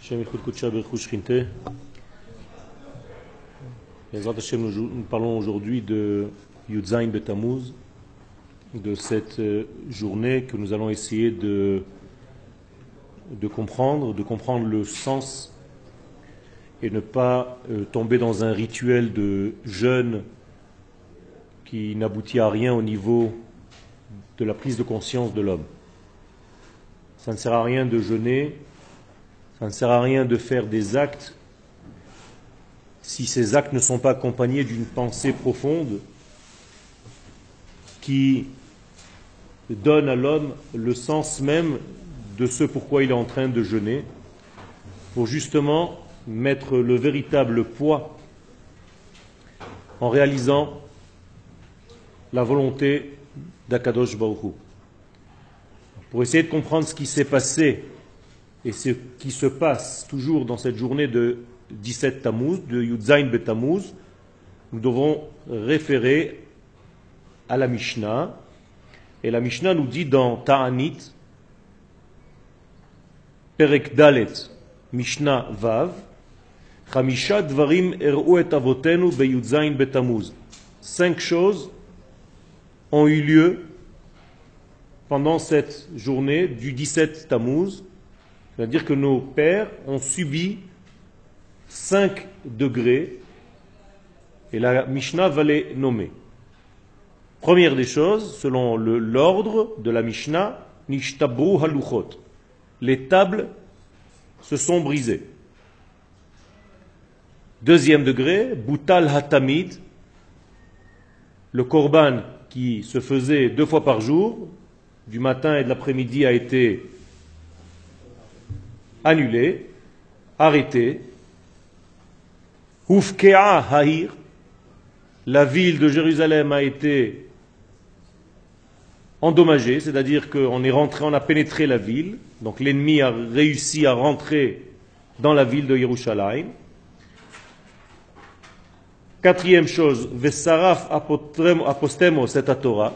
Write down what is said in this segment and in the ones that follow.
Nous parlons aujourd'hui de Yudzaïn Betamuz, de cette journée que nous allons essayer de comprendre le sens et ne pas tomber dans un rituel de jeûne qui n'aboutit à rien au niveau de la prise de conscience de l'homme. Ça ne sert à rien de jeûner, ça ne sert à rien de faire des actes si ces actes ne sont pas accompagnés d'une pensée profonde qui donne à l'homme le sens même de ce pourquoi il est en train de jeûner, pour justement mettre le véritable poids en réalisant la volonté d'Akadosh Baruch Hu. Pour essayer de comprendre ce qui s'est passé et ce qui se passe toujours dans cette journée de 17 Tammuz, de Yudzaïn Betamuz, nous devons référer à la Mishnah. Et la Mishnah nous dit dans Ta'anit, Perek Dalet, Mishnah Vav, Chamisha Dvarim er'u et avotenu be Yudzaïn Betamuz. 5 choses ont eu lieu pendant cette journée du 17 Tammuz, c'est-à-dire que nos pères ont subi 5 degrés, et la Mishnah va les nommer. Première des choses, selon l'ordre de la Mishnah, Nishtabru haluchot. Les tables se sont brisées. Deuxième degré, Butal hatamid. Le korban qui se faisait 2 fois par jour, du matin et de l'après-midi, a été annulé, arrêté. Hufkea ha'ir. La ville de Jérusalem a été endommagée, c'est-à-dire qu'on est rentré, on a pénétré la ville, donc l'ennemi a réussi à rentrer dans la ville de Yerushalayim. Quatrième chose, Vesaraf apostemos et Torah.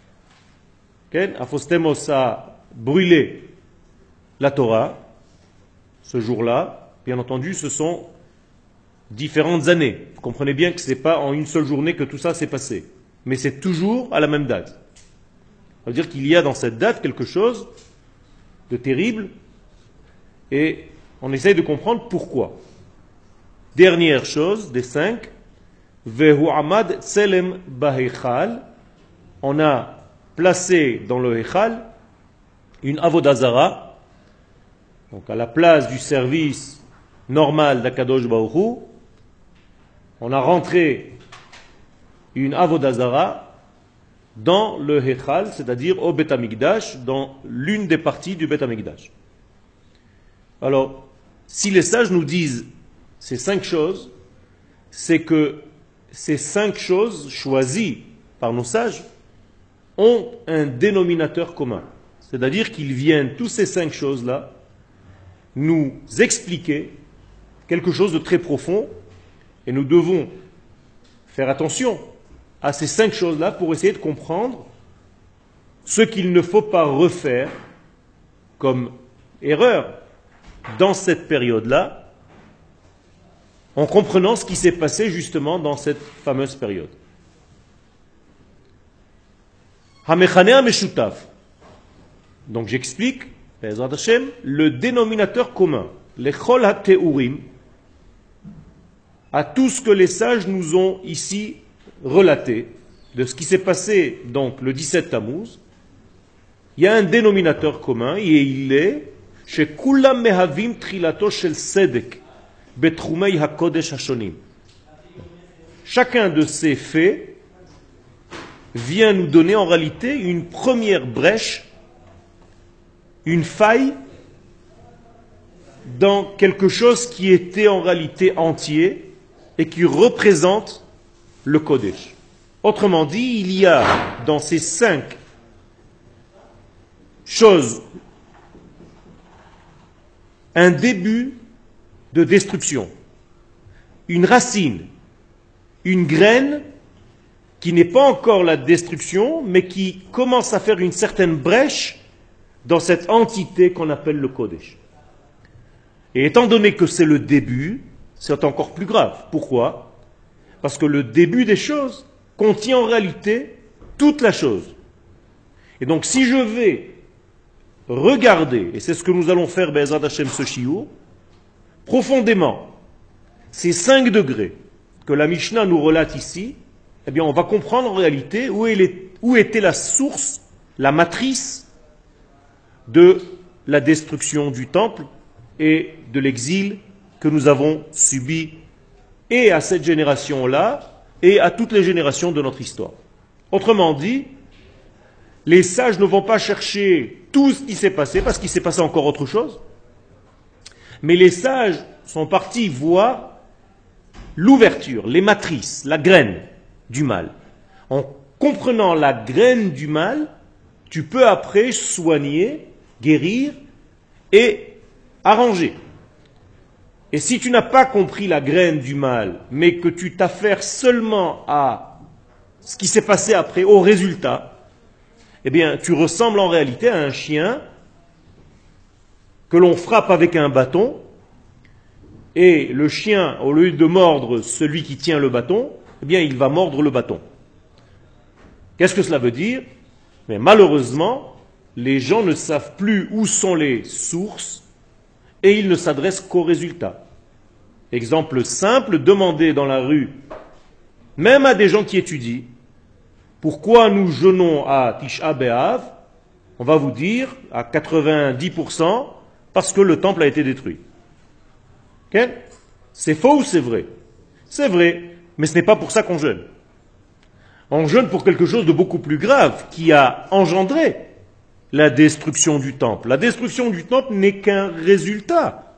Apostemos a brûlé la Torah ce jour-là. Bien entendu, ce sont différentes années. Vous comprenez bien que ce n'est pas en une seule journée que tout ça s'est passé. Mais c'est toujours à la même date. Ça veut dire qu'il y a dans cette date quelque chose de terrible et on essaye de comprendre pourquoi. Dernière chose des 5, Vehu Amad Tselem Bahechal. On a placé dans le Hechal une Avodazara, donc à la place du service normal d'Akadosh Baruch Hu, on a rentré une Avodazara dans le Hechal, c'est-à-dire au Bet Hamikdash, dans l'une des parties du Bet Hamikdash. Alors, si les sages nous disent ces 5 choses, c'est que ces 5 choses choisies par nos sages ont un dénominateur commun. C'est-à-dire qu'ils viennent, tous ces 5 choses-là, nous expliquer quelque chose de très profond, et nous devons faire attention à ces 5 choses-là pour essayer de comprendre ce qu'il ne faut pas refaire comme erreur dans cette période-là, en comprenant ce qui s'est passé justement dans cette fameuse période. Hamechaneh Meshutaf. Donc j'explique, Be'ezrat Hashem, le dénominateur commun, lechol ha-teurim, à tout ce que les sages nous ont ici relaté, de ce qui s'est passé donc le 17 Tammuz, il y a un dénominateur commun, et il est chez Kulam Mehavim Trilato Shel Sedek Betrumei HaKodesh Hashonim. Chacun de ces faits vient nous donner en réalité une première brèche, une faille dans quelque chose qui était en réalité entier et qui représente le Kodesh. Autrement dit, il y a dans ces 5 choses un début de destruction, une racine, une graine qui n'est pas encore la destruction, mais qui commence à faire une certaine brèche dans cette entité qu'on appelle le Kodesh. Et étant donné que c'est le début, c'est encore plus grave. Pourquoi? Parce que le début des choses contient en réalité toute la chose. Et donc si je vais regarder, et c'est ce que nous allons faire, Be'ezrat Hashem, ce shiur, profondément, ces 5 degrés que la Mishnah nous relate ici, eh bien on va comprendre en réalité où était la source, la matrice de la destruction du temple et de l'exil que nous avons subi et à cette génération-là et à toutes les générations de notre histoire. Autrement dit, les sages ne vont pas chercher tout ce qui s'est passé, parce qu'il s'est passé encore autre chose, mais les sages sont partis voir l'ouverture, les matrices, la graine du mal. En comprenant la graine du mal, tu peux après soigner, guérir et arranger. Et si tu n'as pas compris la graine du mal, mais que tu t'affaires seulement à ce qui s'est passé après, au résultat, eh bien, tu ressembles en réalité à un chien que l'on frappe avec un bâton, et le chien, au lieu de mordre celui qui tient le bâton, eh bien, il va mordre le bâton. Qu'est-ce que cela veut dire? Mais malheureusement, les gens ne savent plus où sont les sources et ils ne s'adressent qu'aux résultats. Exemple simple, demandez dans la rue, même à des gens qui étudient, pourquoi nous jeûnons à Tisha B'Av? On va vous dire à 90% parce que le temple a été détruit. Okay? C'est faux ou c'est vrai? C'est vrai, mais ce n'est pas pour ça qu'on jeûne. On jeûne pour quelque chose de beaucoup plus grave qui a engendré la destruction du temple. La destruction du temple n'est qu'un résultat.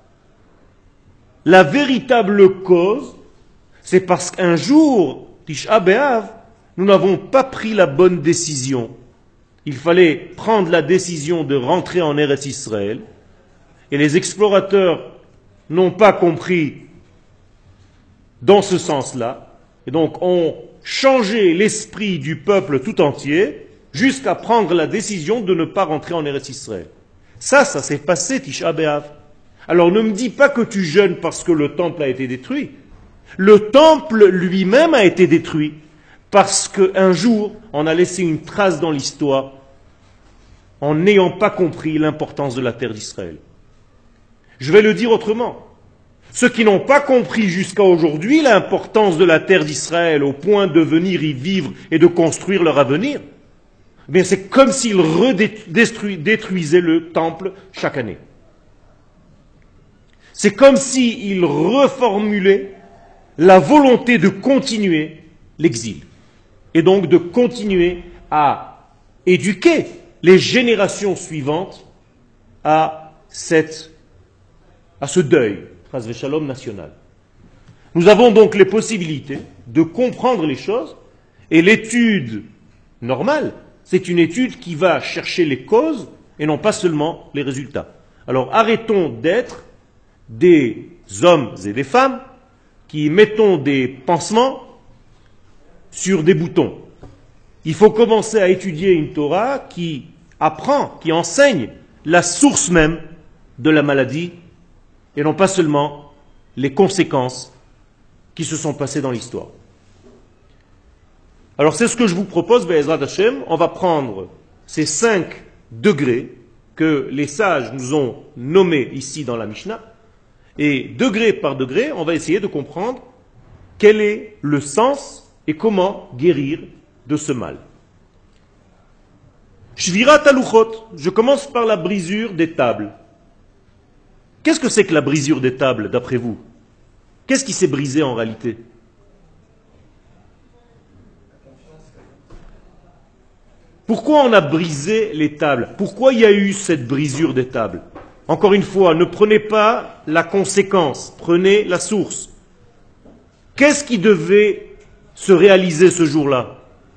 La véritable cause, c'est parce qu'un jour, Tisha B'Av, nous n'avons pas pris la bonne décision. Il fallait prendre la décision de rentrer en Eretz Israël, et les explorateurs n'ont pas compris dans ce sens-là, et donc ont changé l'esprit du peuple tout entier, jusqu'à prendre la décision de ne pas rentrer en Eretz Israël. Ça s'est passé, Tisha B'Av. Alors ne me dis pas que tu jeûnes parce que le temple a été détruit. Le temple lui-même a été détruit parce qu'un jour, on a laissé une trace dans l'histoire en n'ayant pas compris l'importance de la terre d'Israël. Je vais le dire autrement. Ceux qui n'ont pas compris jusqu'à aujourd'hui l'importance de la terre d'Israël au point de venir y vivre et de construire leur avenir, bien c'est comme s'ils détruisaient le temple chaque année. C'est comme s'ils reformulaient la volonté de continuer l'exil. Et donc de continuer à éduquer les générations suivantes à ce deuil, Chas v'Shalom, national. Nous avons donc les possibilités de comprendre les choses, et l'étude normale, c'est une étude qui va chercher les causes et non pas seulement les résultats. Alors arrêtons d'être des hommes et des femmes qui mettons des pansements sur des boutons. Il faut commencer à étudier une Torah qui apprend, qui enseigne la source même de la maladie et non pas seulement les conséquences qui se sont passées dans l'histoire. Alors c'est ce que je vous propose, Be'ezrat Hashem. On va prendre ces 5 degrés que les sages nous ont nommés ici dans la Mishnah, et degré par degré, on va essayer de comprendre quel est le sens et comment guérir de ce mal. Shvirat haluchot, je commence par la brisure des tables. Qu'est-ce que c'est que la brisure des tables, d'après vous? Qu'est-ce qui s'est brisé en réalité? Pourquoi on a brisé les tables? Pourquoi il y a eu cette brisure des tables? Encore une fois, ne prenez pas la conséquence, prenez la source. Qu'est-ce qui devait se réaliser ce jour-là?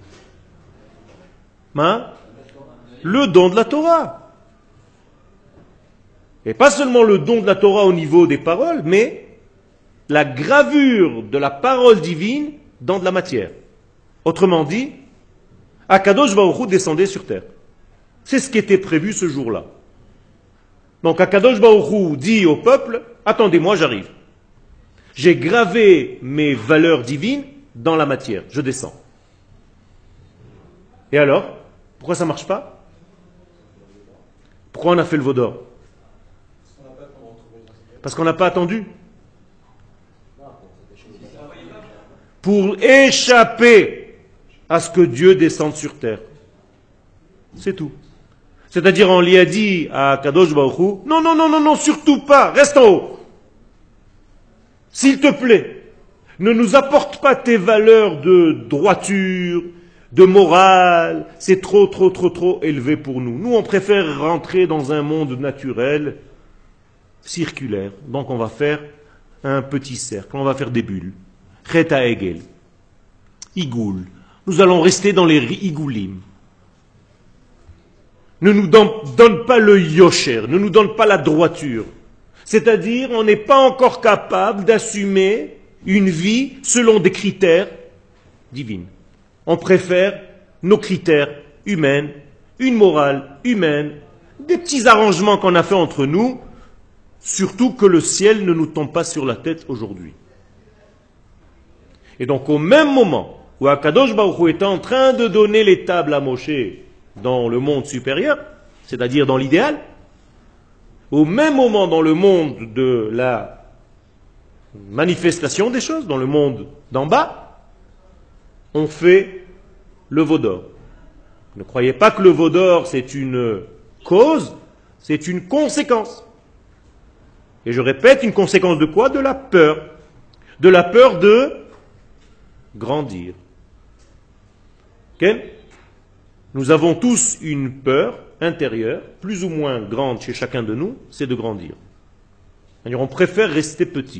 Le don de la Torah. Et pas seulement le don de la Torah au niveau des paroles, mais la gravure de la parole divine dans de la matière. Autrement dit, Akadosh Baruch Hu descendait sur terre. C'est ce qui était prévu ce jour-là. Donc Akadosh Baruch Hu dit au peuple, Attendez-moi, j'arrive. J'ai gravé mes valeurs divines dans la matière. Je descends. Et alors, pourquoi ça ne marche pas? Pourquoi on a fait le veau d'or? Parce qu'on n'a pas attendu. Pour échapper à ce que Dieu descende sur terre. C'est tout. C'est-à-dire, on lui a dit à Kadosh Baruch Hu, non, non, non, non, non, surtout pas, reste en haut. S'il te plaît, ne nous apporte pas tes valeurs de droiture, de morale, c'est trop, trop, trop, trop élevé pour nous. Nous, on préfère rentrer dans un monde naturel, circulaire. Donc, on va faire un petit cercle, on va faire des bulles. Cheta Egel, Igoul. Nous allons rester dans les Igoulim. Ne nous donne pas le yosher, ne nous donne pas la droiture. C'est-à-dire, on n'est pas encore capable d'assumer une vie selon des critères divins. On préfère nos critères humains, une morale humaine, des petits arrangements qu'on a fait entre nous, surtout que le ciel ne nous tombe pas sur la tête aujourd'hui. Et donc, au même moment où Akadosh Baruch Hu est en train de donner les tables à Moshe dans le monde supérieur, c'est-à-dire dans l'idéal, au même moment dans le monde de la manifestation des choses, dans le monde d'en bas, on fait le veau d'or. Ne croyez pas que le veau d'or c'est une cause, c'est une conséquence. Et je répète, une conséquence de quoi? De la peur. De la peur de grandir. Okay? Nous avons tous une peur intérieure, plus ou moins grande chez chacun de nous, c'est de grandir. C'est-à-dire, on préfère rester petit.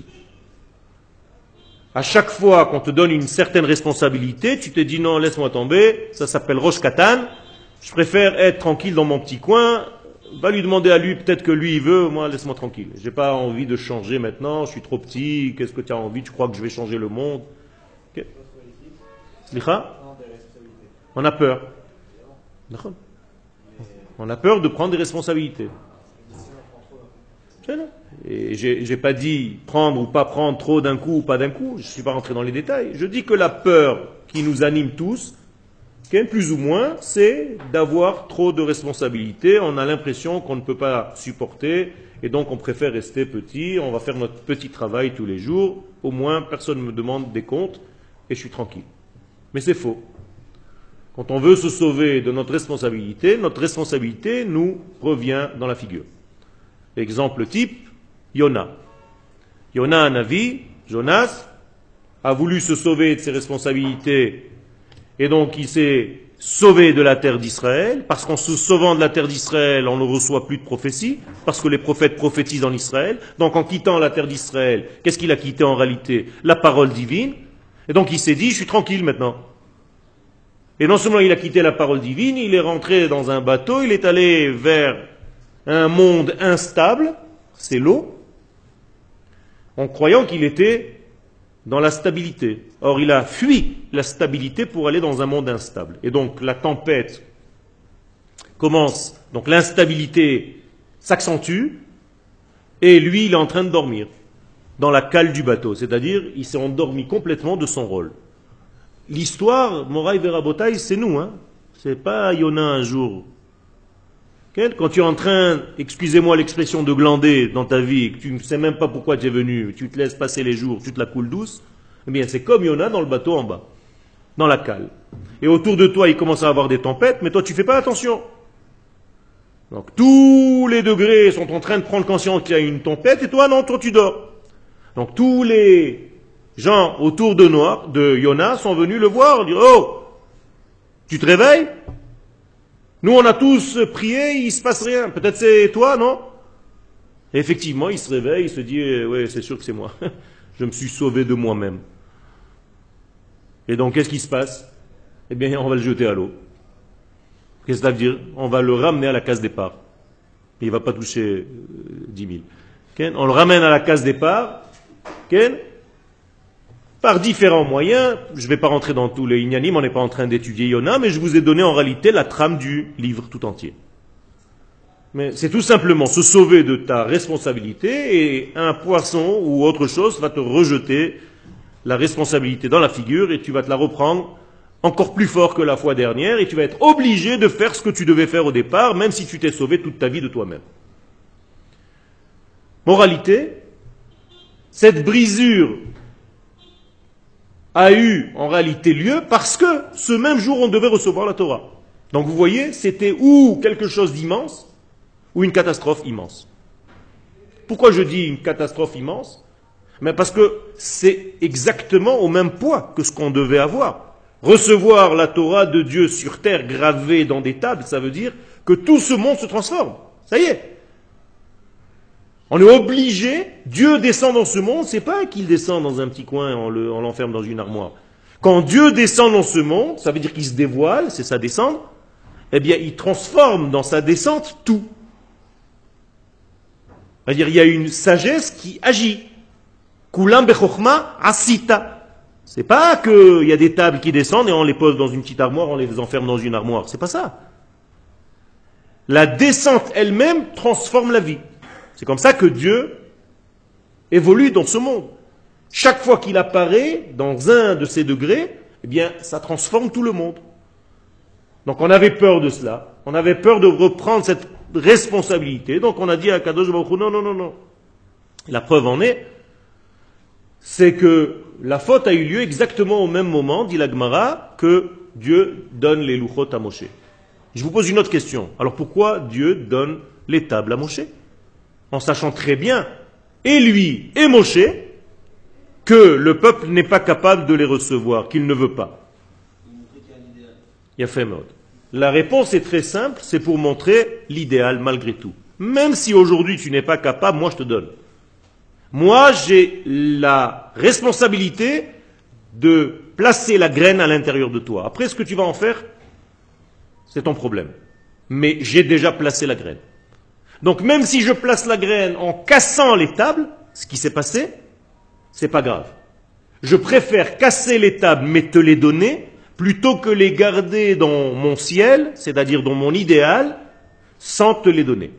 À chaque fois qu'on te donne une certaine responsabilité, tu te dis non, laisse-moi tomber, ça s'appelle Rosh Katan, je préfère être tranquille dans mon petit coin, va lui demander à lui, peut-être que lui il veut, moi laisse-moi tranquille. J'ai pas envie de changer maintenant, je suis trop petit, qu'est-ce que tu as envie, tu crois que je vais changer le monde? Okay. On a peur. On a peur de prendre des responsabilités. Et j'ai pas dit prendre ou pas prendre trop d'un coup ou pas d'un coup, je ne suis pas rentré dans les détails. Je dis que la peur qui nous anime tous, plus ou moins, c'est d'avoir trop de responsabilités. On a l'impression qu'on ne peut pas supporter et donc on préfère rester petit, on va faire notre petit travail tous les jours, au moins personne ne me demande des comptes et je suis tranquille. Mais c'est faux. Quand on veut se sauver de notre responsabilité nous revient dans la figure. Exemple type, Yona. Yona, un avis, Jonas, a voulu se sauver de ses responsabilités et donc il s'est sauvé de la terre d'Israël, parce qu'en se sauvant de la terre d'Israël, on ne reçoit plus de prophétie, parce que les prophètes prophétisent en Israël. Donc en quittant la terre d'Israël, qu'est-ce qu'il a quitté en réalité? La parole divine. Et donc il s'est dit, je suis tranquille maintenant. Et non seulement il a quitté la parole divine, il est rentré dans un bateau, il est allé vers un monde instable, c'est l'eau, en croyant qu'il était dans la stabilité. Or, il a fui la stabilité pour aller dans un monde instable. Et donc, la tempête commence, donc l'instabilité s'accentue, et lui, il est en train de dormir dans la cale du bateau. C'est-à-dire, il s'est endormi complètement de son rôle. L'histoire, Moraï Verabotaï, c'est nous, hein. C'est pas Yona un jour. Quand tu es en train, excusez-moi l'expression, de glander dans ta vie, que tu ne sais même pas pourquoi tu es venu, tu te laisses passer les jours, tu te la coules douce, eh bien c'est comme Yona dans le bateau en bas, dans la cale. Et autour de toi, il commence à avoir des tempêtes, mais toi tu fais pas attention. Donc tous les degrés sont en train de prendre conscience qu'il y a une tempête, et toi non, toi tu dors. Donc tous les gens autour de Yona sont venus le voir, dire oh, tu te réveilles? Nous, on a tous prié, il ne se passe rien. Peut-être c'est toi, non? Et effectivement, il se réveille, il se dit, oui, c'est sûr que c'est moi. Je me suis sauvé de moi-même. Et donc, qu'est-ce qui se passe? Eh bien, on va le jeter à l'eau. Qu'est-ce que ça veut dire? On va le ramener à la case départ. Il ne va pas toucher 10 000. Okay? On le ramène à la case départ. Okay? Par différents moyens, je ne vais pas rentrer dans tous les ignanim, on n'est pas en train d'étudier Yona, mais je vous ai donné en réalité la trame du livre tout entier. Mais c'est tout simplement se sauver de ta responsabilité et un poisson ou autre chose va te rejeter la responsabilité dans la figure et tu vas te la reprendre encore plus fort que la fois dernière et tu vas être obligé de faire ce que tu devais faire au départ, même si tu t'es sauvé toute ta vie de toi-même. Moralité, cette brisure a eu en réalité lieu parce que ce même jour on devait recevoir la Torah. Donc vous voyez, c'était ou quelque chose d'immense ou une catastrophe immense. Pourquoi je dis une catastrophe immense? Mais parce que c'est exactement au même poids que ce qu'on devait avoir. Recevoir la Torah de Dieu sur terre gravée dans des tables, ça veut dire que tout ce monde se transforme. Ça y est. On est obligé, Dieu descend dans ce monde, c'est pas qu'il descend dans un petit coin, on l'enferme dans une armoire. Quand Dieu descend dans ce monde, ça veut dire qu'il se dévoile, c'est sa descente, eh bien il transforme dans sa descente tout. C'est-à-dire il y a une sagesse qui agit. Kulam bechokma asita. C'est pas qu'il y a des tables qui descendent et on les pose dans une petite armoire, on les enferme dans une armoire. C'est pas ça. La descente elle-même transforme la vie. C'est comme ça que Dieu évolue dans ce monde. Chaque fois qu'il apparaît dans un de ces degrés, eh bien, ça transforme tout le monde. Donc on avait peur de cela. On avait peur de reprendre cette responsabilité. Donc on a dit à Kadosh Baruch Hu, non. La preuve en est, c'est que la faute a eu lieu exactement au même moment, dit la Gemara, que Dieu donne les louchot à Moshe. Je vous pose une autre question. Alors pourquoi Dieu donne les tables à Moshe? En sachant très bien, et lui et Moshe, que le peuple n'est pas capable de les recevoir, qu'il ne veut pas. Il y a fait mode. La réponse est très simple, c'est pour montrer l'idéal malgré tout. Même si aujourd'hui tu n'es pas capable, moi je te donne. Moi j'ai la responsabilité de placer la graine à l'intérieur de toi. Après ce que tu vas en faire, c'est ton problème. Mais j'ai déjà placé la graine. Donc même si je place la graine en cassant les tables, ce qui s'est passé, c'est pas grave. Je préfère casser les tables mais te les donner plutôt que les garder dans mon ciel, c'est-à-dire dans mon idéal, sans te les donner.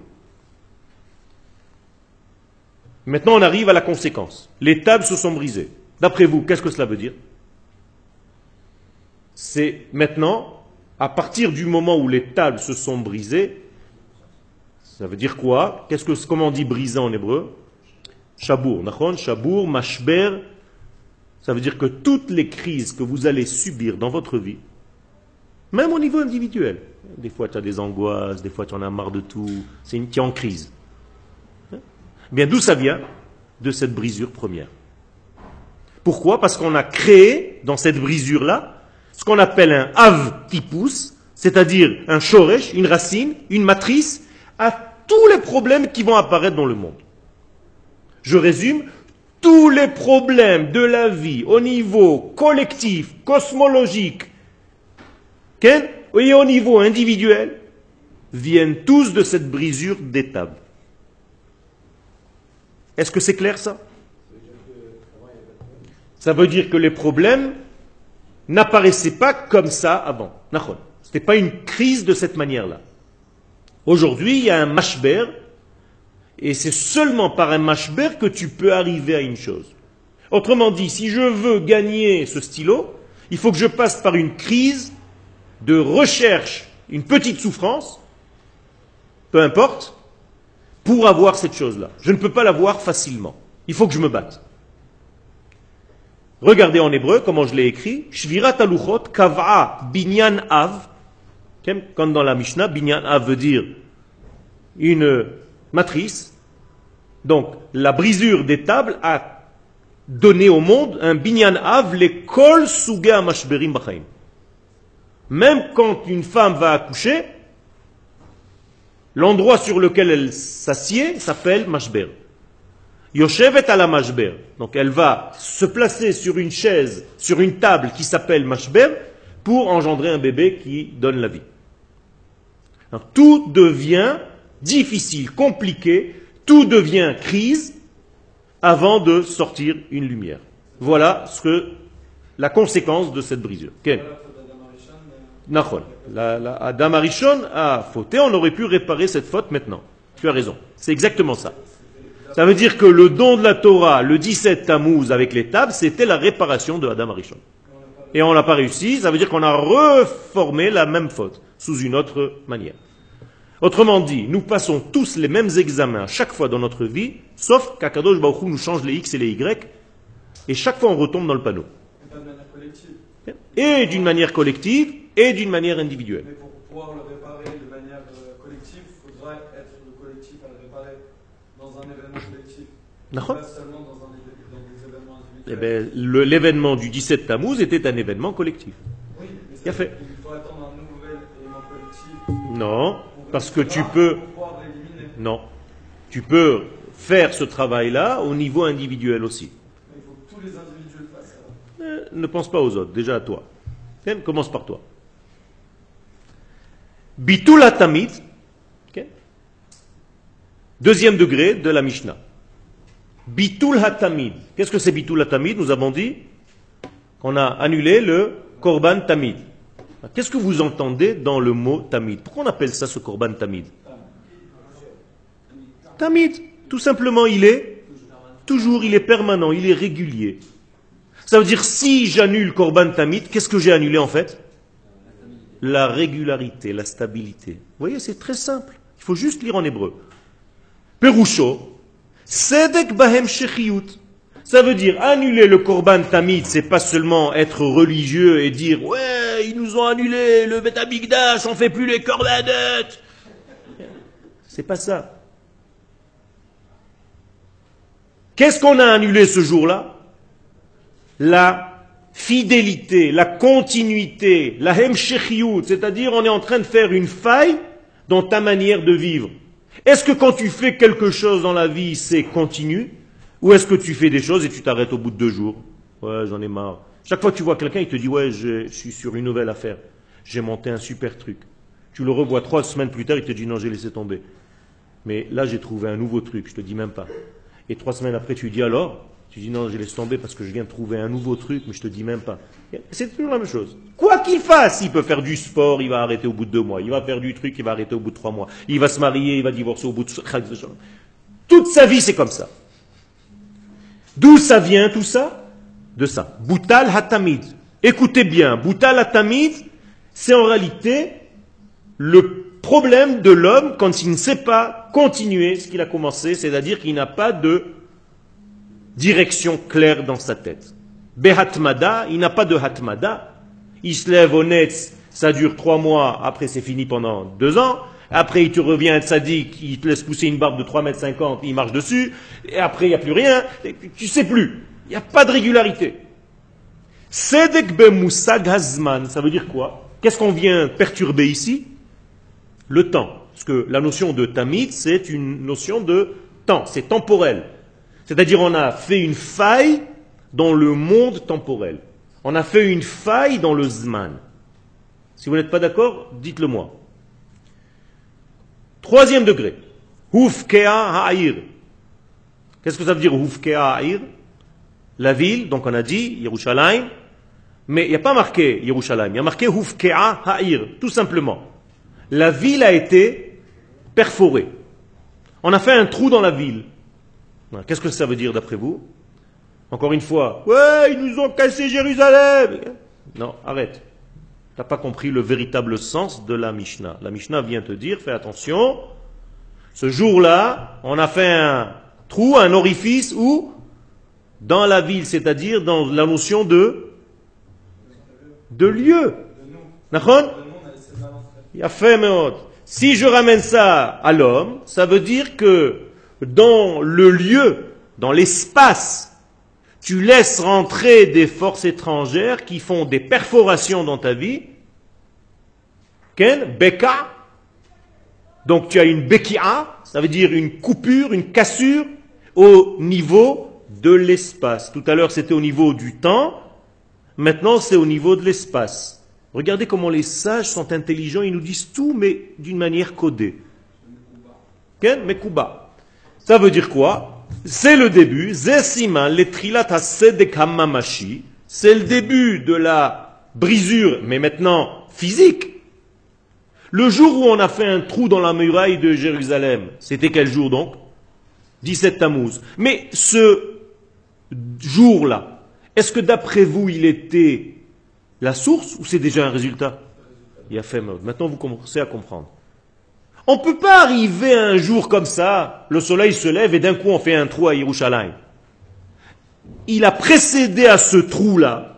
Maintenant on arrive à la conséquence. Les tables se sont brisées. D'après vous, qu'est-ce que cela veut dire? C'est maintenant, à partir du moment où les tables se sont brisées, ça veut dire quoi? Comment on dit briser en hébreu? Shabour, nachon, shabour, mashber. Ça veut dire que toutes les crises que vous allez subir dans votre vie, même au niveau individuel, des fois tu as des angoisses, des fois tu en as marre de tout, tu es en crise. Bien, d'où ça vient? De cette brisure première. Pourquoi? Parce qu'on a créé dans cette brisure-là ce qu'on appelle un av qui pousse, c'est-à-dire un shoresh, une racine, une matrice, à tous les problèmes qui vont apparaître dans le monde. Je résume, tous les problèmes de la vie au niveau collectif, cosmologique, et au niveau individuel, viennent tous de cette brisure des tables. Est-ce que c'est clair ça? Ça veut dire que les problèmes n'apparaissaient pas comme ça avant. Ce n'était pas une crise de cette manière-là. Aujourd'hui, il y a un mashber, et c'est seulement par un mashber que tu peux arriver à une chose. Autrement dit, si je veux gagner ce stylo, il faut que je passe par une crise de recherche, une petite souffrance, peu importe, pour avoir cette chose-là. Je ne peux pas l'avoir facilement. Il faut que je me batte. Regardez en hébreu comment je l'ai écrit. Shvirat aluchot kav'a binyan av. Comme dans la Mishnah, binyan av veut dire une matrice. Donc, la brisure des tables a donné au monde un binyan av, les kol suge amashberim b'chaim. Même quand une femme va accoucher, l'endroit sur lequel elle s'assied s'appelle mashber. Yoshevet ala mashber. Donc, elle va se placer sur une chaise, sur une table qui s'appelle mashber, pour engendrer un bébé qui donne la vie. Alors, tout devient difficile, compliqué, tout devient crise avant de sortir une lumière. Voilà la conséquence de cette brisure. Okay. Nachon. Adam Arishon a fauté, on aurait pu réparer cette faute maintenant. Tu as raison. C'est exactement ça. Ça veut dire que le don de la Torah, le 17 Tammuz avec les tables, c'était la réparation de Adam Arishon. Et on n'a pas réussi, ça veut dire qu'on a reformé la même faute, sous une autre manière. Autrement dit, nous passons tous les mêmes examens chaque fois dans notre vie, sauf qu'Akadosh Baruch Hu nous change les X et les Y, et chaque fois on retombe dans le panneau. Et d'une manière collective, et d'une manière individuelle. Mais pour pouvoir le réparer de manière collective, il faudrait être le collectif à le réparer dans un événement collectif. Pas seulement dans des événements individuels. Eh bien, l'événement du 17 Tammuz était un événement collectif. Oui, mais il faut attendre un nouvel événement collectif. Non, parce que tu peux... Non. Tu peux faire ce travail-là au niveau individuel aussi. Mais il faut que tous les individus le fassent. Ne pense pas aux autres, déjà à toi. Commence par toi. Bitul hatamid, okay. Deuxième degré de la Mishnah. Bitul hatamid. Qu'est-ce que c'est bitul hatamid? Nous avons dit qu'on a annulé le korban tamid. Qu'est-ce que vous entendez dans le mot tamid? Pourquoi on appelle ça ce korban tamid? Tamid, tout simplement, il est toujours, il est permanent, il est régulier. Ça veut dire, si j'annule korban tamid, qu'est-ce que j'ai annulé en fait? La régularité, la stabilité. Vous voyez, c'est très simple. Il faut juste lire en hébreu. Perusho, sedek bahem shechiyut. Ça veut dire, annuler le korban tamid, c'est pas seulement être religieux et dire, ouais, ils nous ont annulé le Bet Hamikdash, on fait plus les korbanettes. C'est pas ça. Qu'est-ce qu'on a annulé ce jour-là? La fidélité, la continuité, la hemshechiyut, c'est-à-dire on est en train de faire une faille dans ta manière de vivre. Est-ce que quand tu fais quelque chose dans la vie, c'est continu? Ou est-ce que tu fais des choses et tu t'arrêtes au bout de 2 jours? Ouais, j'en ai marre. Chaque fois que tu vois quelqu'un, il te dit, ouais, je suis sur une nouvelle affaire. J'ai monté un super truc. Tu le revois 3 semaines plus tard, il te dit, non, j'ai laissé tomber. Mais là, j'ai trouvé un nouveau truc, je te dis même pas. Et 3 semaines après, tu dis alors? Tu dis non, je laisse tomber parce que je viens de trouver un nouveau truc, mais je te dis même pas. C'est toujours la même chose. Quoi qu'il fasse, il peut faire du sport, il va arrêter au bout de 2 mois. Il va faire du truc, il va arrêter au bout de 3 mois. Il va se marier, il va divorcer au bout de... Toute sa vie, c'est comme ça. D'où ça vient tout ça? De ça. Boutal hatamid. Écoutez bien, Boutal hatamid, c'est en réalité le problème de l'homme quand il ne sait pas continuer ce qu'il a commencé, c'est-à-dire qu'il n'a pas de direction claire dans sa tête. Behatmada, il n'a pas de hatmada. Il se lève au net, ça dure 3 mois, après c'est fini pendant 2 ans. Après il te revient un tzaddik, il te laisse pousser une barbe de 3,50 m, il marche dessus. Et après il n'y a plus rien, tu ne sais plus. Il n'y a pas de régularité. Sedek bemusag hazman, ça veut dire quoi? Qu'est-ce qu'on vient perturber ici? Le temps. Parce que la notion de tamid, c'est une notion de temps, c'est temporel. C'est-à-dire on a fait une faille dans le monde temporel. On a fait une faille dans le zman. Si vous n'êtes pas d'accord, dites-le moi. 3e degré. Hufkea ha'ir. Qu'est-ce que ça veut dire Hufkea ha'ir? La ville, donc on a dit Yerushalayim, mais il n'y a pas marqué Yerushalayim, il y a marqué Hufkea ha'ir, tout simplement. La ville a été perforée. On a fait un trou dans la ville. Qu'est-ce que ça veut dire d'après vous? Encore une fois, ouais, ils nous ont cassé Jérusalem. Non, arrête. Tu n'as pas compris le véritable sens de la Mishnah. La Mishnah vient te dire, fais attention, ce jour-là, on a fait un trou, un orifice, où? Dans la ville, c'est-à-dire dans la notion de lieu. D'accord? Il a fait, si je ramène ça à l'homme, ça veut dire que dans le lieu, dans l'espace, tu laisses rentrer des forces étrangères qui font des perforations dans ta vie. Ken, beka. Donc tu as une bekia, ça veut dire une coupure, une cassure au niveau de l'espace. Tout à l'heure c'était au niveau du temps, maintenant c'est au niveau de l'espace. Regardez comment les sages sont intelligents, ils nous disent tout, mais d'une manière codée. Ken, mekuba. Ça veut dire quoi? C'est le début, Zesiman, le trilat hasedek hamamashi, c'est le début de la brisure, mais maintenant physique. Le jour où on a fait un trou dans la muraille de Jérusalem, c'était quel jour donc? 17 Tammuz. Mais ce jour-là, est-ce que d'après vous, il était la source ou c'est déjà un résultat? Il a fait mode. Maintenant, vous commencez à comprendre. On ne peut pas arriver un jour comme ça, le soleil se lève et d'un coup on fait un trou à Yerushalayim. Il a précédé à ce trou-là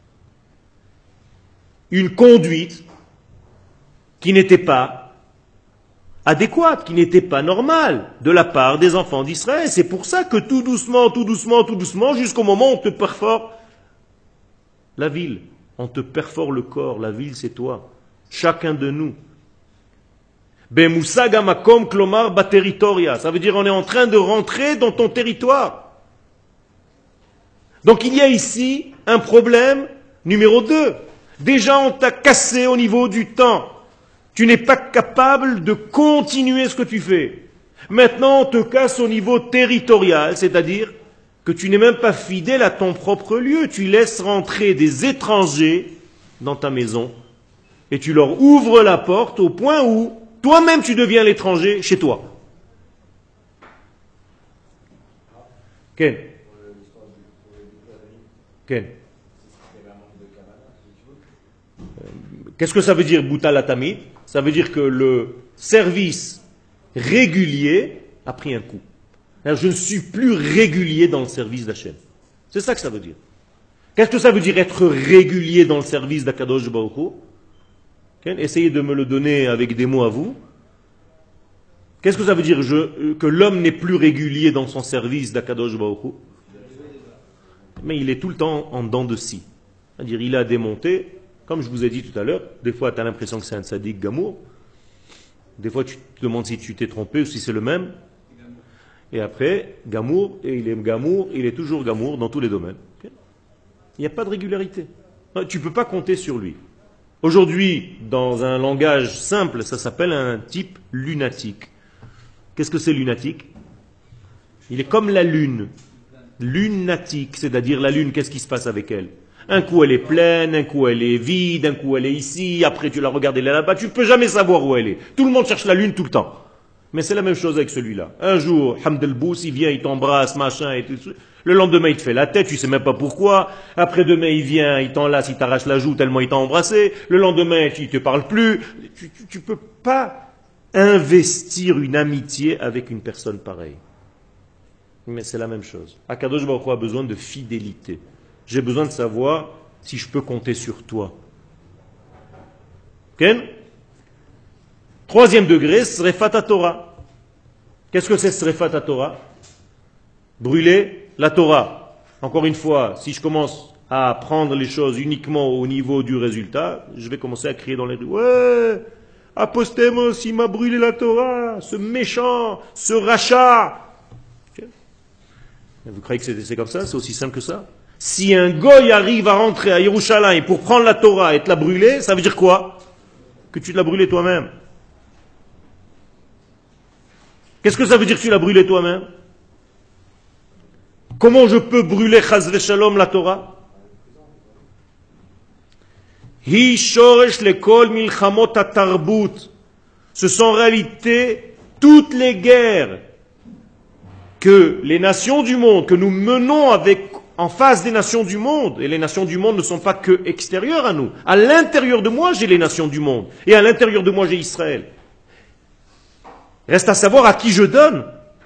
une conduite qui n'était pas adéquate, qui n'était pas normale de la part des enfants d'Israël. C'est pour ça que tout doucement, jusqu'au moment où on te perfore la ville, on te perfore le corps, la ville c'est toi, chacun de nous. Ça veut dire on est en train de rentrer dans ton territoire. Donc il y a ici un problème numéro 2. Déjà on t'a cassé au niveau du temps. Tu n'es pas capable de continuer ce que tu fais. Maintenant on te casse au niveau territorial, c'est-à-dire que tu n'es même pas fidèle à ton propre lieu. Tu laisses rentrer des étrangers dans ta maison et tu leur ouvres la porte au point où toi-même tu deviens l'étranger chez toi. Ken. Ken. Qu'est-ce que ça veut dire Boutal Atamid? Ça veut dire que le service régulier a pris un coup. Alors, je ne suis plus régulier dans le service d'Hachem. C'est ça que ça veut dire. Qu'est-ce que ça veut dire être régulier dans le service d'Akadosh Baruch Hu? Essayez de me le donner avec des mots à vous. Qu'est-ce que ça veut dire que l'homme n'est plus régulier dans son service d'Akadosh Baruch Hu? Mais il est tout le temps en dents de scie. C'est-à-dire il a démonté, comme je vous ai dit tout à l'heure, des fois tu as l'impression que c'est un tzaddik gamour, des fois tu te demandes si tu t'es trompé ou si c'est le même, et après, gamour, et il est gamour, il est toujours gamour dans tous les domaines. Il n'y a pas de régularité. Tu ne peux pas compter sur lui. Aujourd'hui, dans un langage simple, ça s'appelle un type lunatique. Qu'est-ce que c'est lunatique? Il est comme la lune. Lunatique, c'est-à-dire la lune, qu'est-ce qui se passe avec elle? Un coup elle est pleine, un coup elle est vide, un coup elle est ici, après tu la regardes, elle est là-bas, tu ne peux jamais savoir où elle est. Tout le monde cherche la lune tout le temps. Mais c'est la même chose avec celui-là. Un jour, Hamdelbous, il vient, il t'embrasse, machin, et tout. Le lendemain, il te fait la tête, tu ne sais même pas pourquoi. Après-demain, il vient, il t'enlace, il t'arrache la joue tellement il t'a embrassé. Le lendemain, il ne te parle plus. Tu ne peux pas investir une amitié avec une personne pareille. Mais c'est la même chose. Akadosh Baruch Hu a besoin de fidélité. J'ai besoin de savoir si je peux compter sur toi. Okay? Troisième degré, Srefat Torah. Qu'est-ce que c'est Srefat Torah? Brûler la Torah. Encore une fois, si je commence à prendre les choses uniquement au niveau du résultat, je vais commencer à crier dans les rues. Ouais, Apostemos, il m'a brûlé la Torah, ce méchant, ce rachat. Okay. Vous croyez que c'est comme ça? C'est aussi simple que ça? Si un goy arrive à rentrer à Yerushalayim pour prendre la Torah et te la brûler, ça veut dire quoi? Que tu te l'as brûlée toi-même. Qu'est-ce que ça veut dire que tu l'as brûlée toi-même? Comment je peux brûler chas v'shalom la Torah? Hi shoresh lekol milchamot hatarbut. Ce sont en réalité toutes les guerres que les nations du monde, que nous menons en face des nations du monde, et les nations du monde ne sont pas que extérieures à nous. À l'intérieur de moi, j'ai les nations du monde, et à l'intérieur de moi, j'ai Israël. Reste à savoir à qui je donne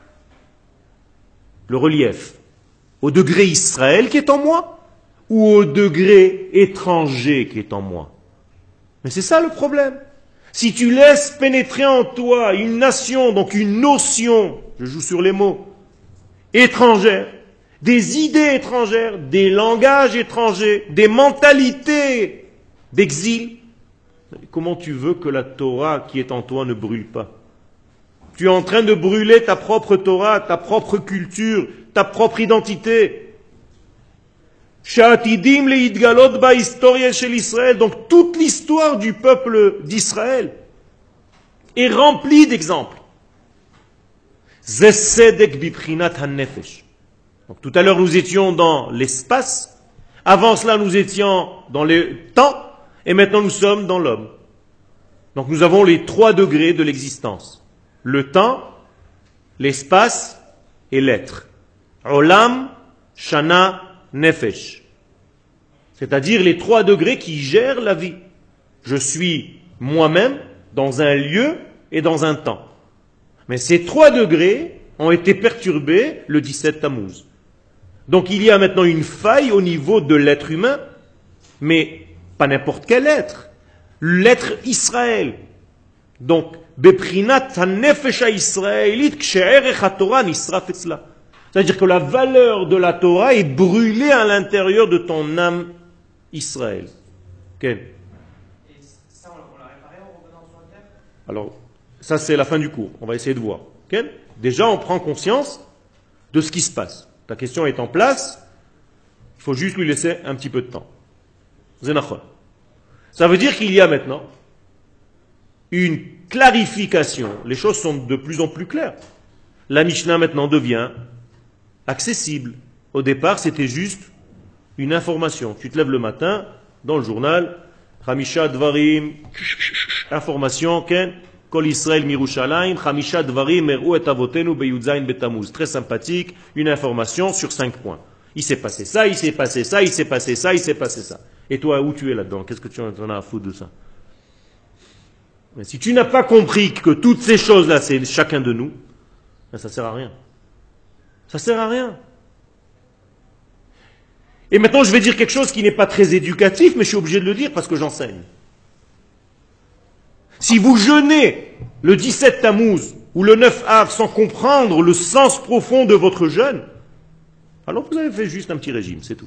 le relief. Au degré Israël qui est en moi, ou au degré étranger qui est en moi. Mais c'est ça le problème. Si tu laisses pénétrer en toi une nation, donc une notion, je joue sur les mots, étrangère, des idées étrangères, des langages étrangers, des mentalités d'exil, comment tu veux que la Torah qui est en toi ne brûle pas? Tu es en train de brûler ta propre Torah, ta propre culture, ta propre identité. Sha'atidim le'idgalot ba'historia shel Israël. Donc toute l'histoire du peuple d'Israël est remplie d'exemples. Zesedek bibchinat hanefesh. Donc tout à l'heure nous étions dans l'espace, avant cela nous étions dans le temps, Et maintenant nous sommes dans l'homme. Donc nous avons les 3 degrés de l'existence. Le temps, l'espace et l'être. Olam, Shana, Nefesh. C'est-à-dire les 3 degrés qui gèrent la vie. Je suis moi-même dans un lieu et dans un temps. Mais ces 3 degrés ont été perturbés le 17 Tammuz. Donc il y a maintenant une faille au niveau de l'être humain, mais pas n'importe quel être. L'être Israël. Donc, Beprinat hanefesh israélite kshe'erech haTorah nisraf etzla. C'est-à-dire que la valeur de la Torah est brûlée à l'intérieur de ton âme Israël. Okay. Et ça, on l'a réparé en revenant sur la terre? Alors, ça c'est la fin du cours. On va essayer de voir. Okay. Déjà, on prend conscience de ce qui se passe. Ta question est en place. Il faut juste lui laisser un petit peu de temps. Zenachon. Ça veut dire qu'il y a maintenant une clarification. Les choses sont de plus en plus claires. La Mishnah maintenant devient accessible. Au départ, c'était juste une information. Tu te lèves le matin, dans le journal, Chamisha Dvarim, information, Ken, Kol Israël Mirushalayim, Chamisha Dvarim, Meru et Avotenu Beyudzain Betamuz. Très sympathique, une information sur 5 points. Il s'est passé ça, il s'est passé ça, il s'est passé ça, il s'est passé ça. Et toi, où tu es là-dedans? Qu'est-ce que tu en as à foutre de ça? Mais si tu n'as pas compris que toutes ces choses-là, c'est chacun de nous, ben ça ne sert à rien. Ça ne sert à rien. Et maintenant, je vais dire quelque chose qui n'est pas très éducatif, mais je suis obligé de le dire parce que j'enseigne. Si vous jeûnez le 17 Tammuz ou le 9 Av sans comprendre le sens profond de votre jeûne, alors vous avez fait juste un petit régime, c'est tout.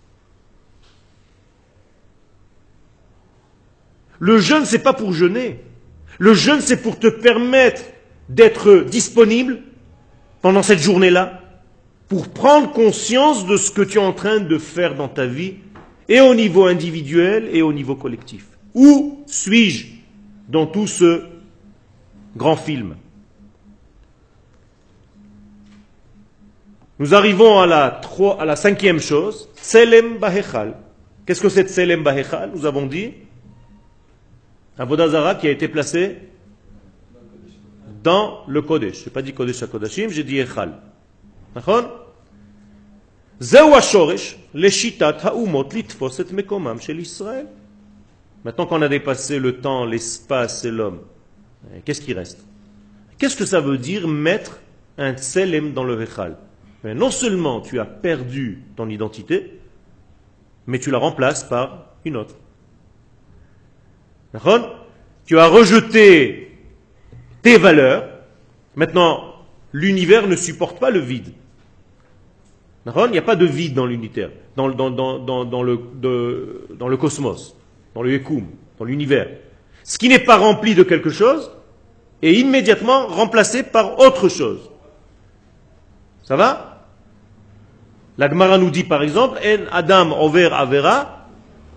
Le jeûne, c'est pas pour jeûner. Le jeûne, c'est pour te permettre d'être disponible pendant cette journée-là, pour prendre conscience de ce que tu es en train de faire dans ta vie, et au niveau individuel et au niveau collectif. Où suis-je dans tout ce grand film? Nous arrivons à la 5e chose, Tselem Bahechal. Qu'est-ce que c'est Tselem Bahechal? Nous avons dit Avodah Zara qui a été placé dans le Kodesh. Je n'ai pas dit Kodesh à Kodashim, j'ai dit Echal. D'accord? Zeu HaShoresh, leshitat ha'umot litfos et mekomam shel Israël. Maintenant qu'on a dépassé le temps, l'espace et l'homme, qu'est-ce qui reste? Qu'est-ce que ça veut dire mettre un tselem dans le Echal? Non seulement tu as perdu ton identité, mais tu la remplaces par une autre. Tu as rejeté tes valeurs. Maintenant, l'univers ne supporte pas le vide. Il n'y a pas de vide dans l'univers, dans le cosmos, dans le Yekum, dans l'univers. Ce qui n'est pas rempli de quelque chose est immédiatement remplacé par autre chose. Ça va? La Gemara nous dit par exemple, En Adam over Avera,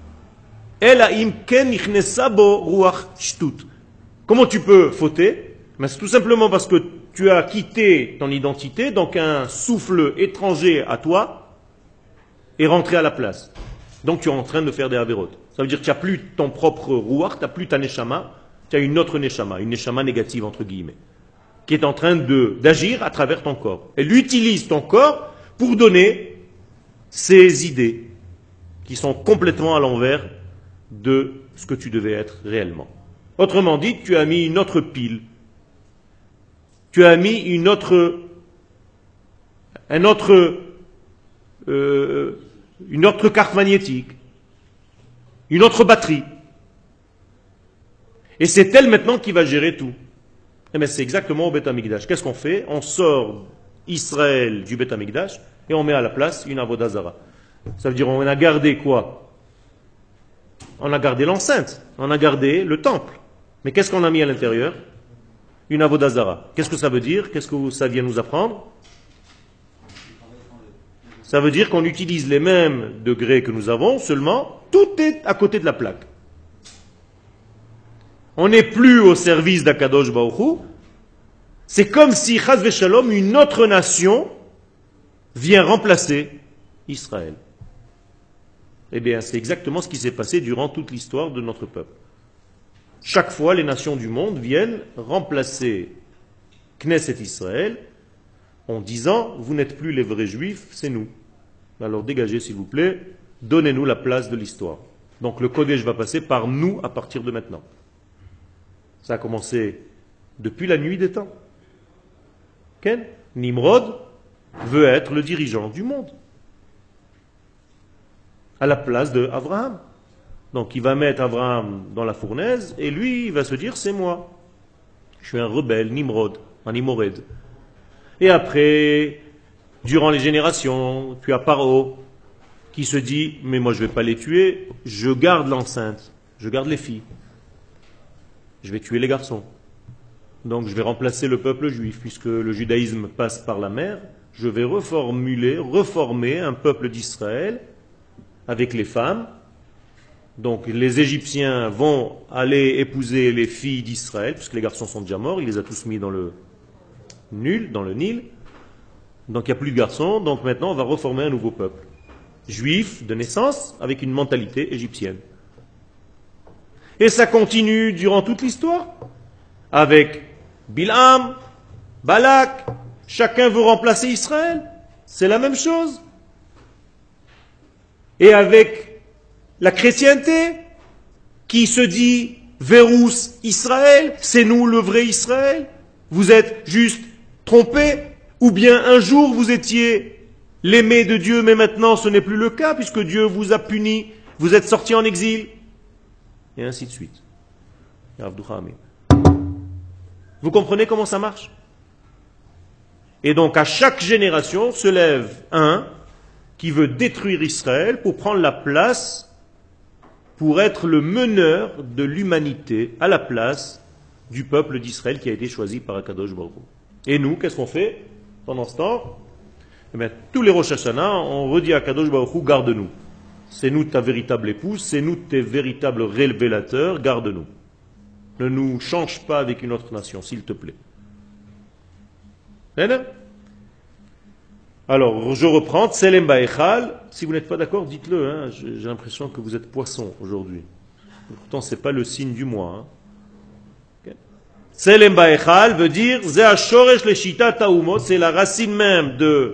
comment tu peux fauter? C'est tout simplement parce que tu as quitté ton identité, donc un souffle étranger à toi est rentré à la place. Donc tu es en train de faire des avérotes. Ça veut dire que tu n'as plus ton propre ruach, tu n'as plus ta neshama, tu as une autre neshama, une neshama négative entre guillemets, qui est en train d'agir à travers ton corps. Elle utilise ton corps pour donner ses idées qui sont complètement à l'envers de ce que tu devais être réellement. Autrement dit, tu as mis une autre pile, tu as mis une autre carte magnétique, une autre batterie. Et c'est elle maintenant qui va gérer tout. Eh bien, c'est exactement au Beth Amikdash. Qu'est-ce qu'on fait? On sort Israël du Beth Amikdash et on met à la place une Avodah Zara. Ça veut dire on a gardé quoi? On a gardé l'enceinte, on a gardé le temple. Mais qu'est-ce qu'on a mis à l'intérieur? Une Avodah Zara. Qu'est-ce que ça veut dire? Qu'est-ce que ça vient nous apprendre? Ça veut dire qu'on utilise les mêmes degrés que nous avons, seulement tout est à côté de la plaque. On n'est plus au service d'Akadosh Baruch Hu. C'est comme si, Chas v'Shalom, une autre nation vient remplacer Israël. Eh bien, c'est exactement ce qui s'est passé durant toute l'histoire de notre peuple. Chaque fois, les nations du monde viennent remplacer Knesset Israël en disant, vous n'êtes plus les vrais juifs, c'est nous. Alors dégagez s'il vous plaît, donnez-nous la place de l'histoire. Donc le Kodesh va passer par nous à partir de maintenant. Ça a commencé depuis la nuit des temps. Ken? Nimrod veut être le dirigeant du monde, à la place de Abraham. Donc il va mettre Abraham dans la fournaise, et lui, il va se dire, c'est moi. Je suis un rebelle, Nimrod, un Imored. Et après, durant les générations, tu as Paro, qui se dit, mais moi je ne vais pas les tuer, je garde l'enceinte, je garde les filles. Je vais tuer les garçons. Donc je vais remplacer le peuple juif, puisque le judaïsme passe par la mer, je vais reformer un peuple d'Israël avec les femmes. Donc les Égyptiens vont aller épouser les filles d'Israël, puisque les garçons sont déjà morts, il les a tous mis dans le Nil. Donc il n'y a plus de garçons, donc maintenant on va reformer un nouveau peuple. Juif de naissance, avec une mentalité égyptienne. Et ça continue durant toute l'histoire, avec Bilam, Balak, chacun veut remplacer Israël, c'est la même chose. Et avec la chrétienté, qui se dit Vérous Israël, c'est nous le vrai Israël, vous êtes juste trompés, ou bien un jour vous étiez l'aimé de Dieu, mais maintenant ce n'est plus le cas, puisque Dieu vous a puni, vous êtes sortis en exil, et ainsi de suite. Vous comprenez comment ça marche? Et donc à chaque génération se lève un qui veut détruire Israël pour prendre la place, pour être le meneur de l'humanité à la place du peuple d'Israël qui a été choisi par Akadosh Baruch Hu. Et nous, qu'est-ce qu'on fait pendant ce temps? Eh bien, tous les Rosh Hashanah, on redit à Akadosh Baruch Hu, garde-nous. C'est nous ta véritable épouse, c'est nous tes véritables révélateurs, garde-nous. Ne nous change pas avec une autre nation, s'il te plaît. Alors, je reprends, Tselem Ba'echal. Si vous n'êtes pas d'accord, dites-le. Hein. J'ai l'impression que vous êtes poisson aujourd'hui. Pourtant, ce n'est pas le signe du mois. Tselem Ba'echal veut dire Ze Hashoresh Leshita Taumot, c'est la racine même de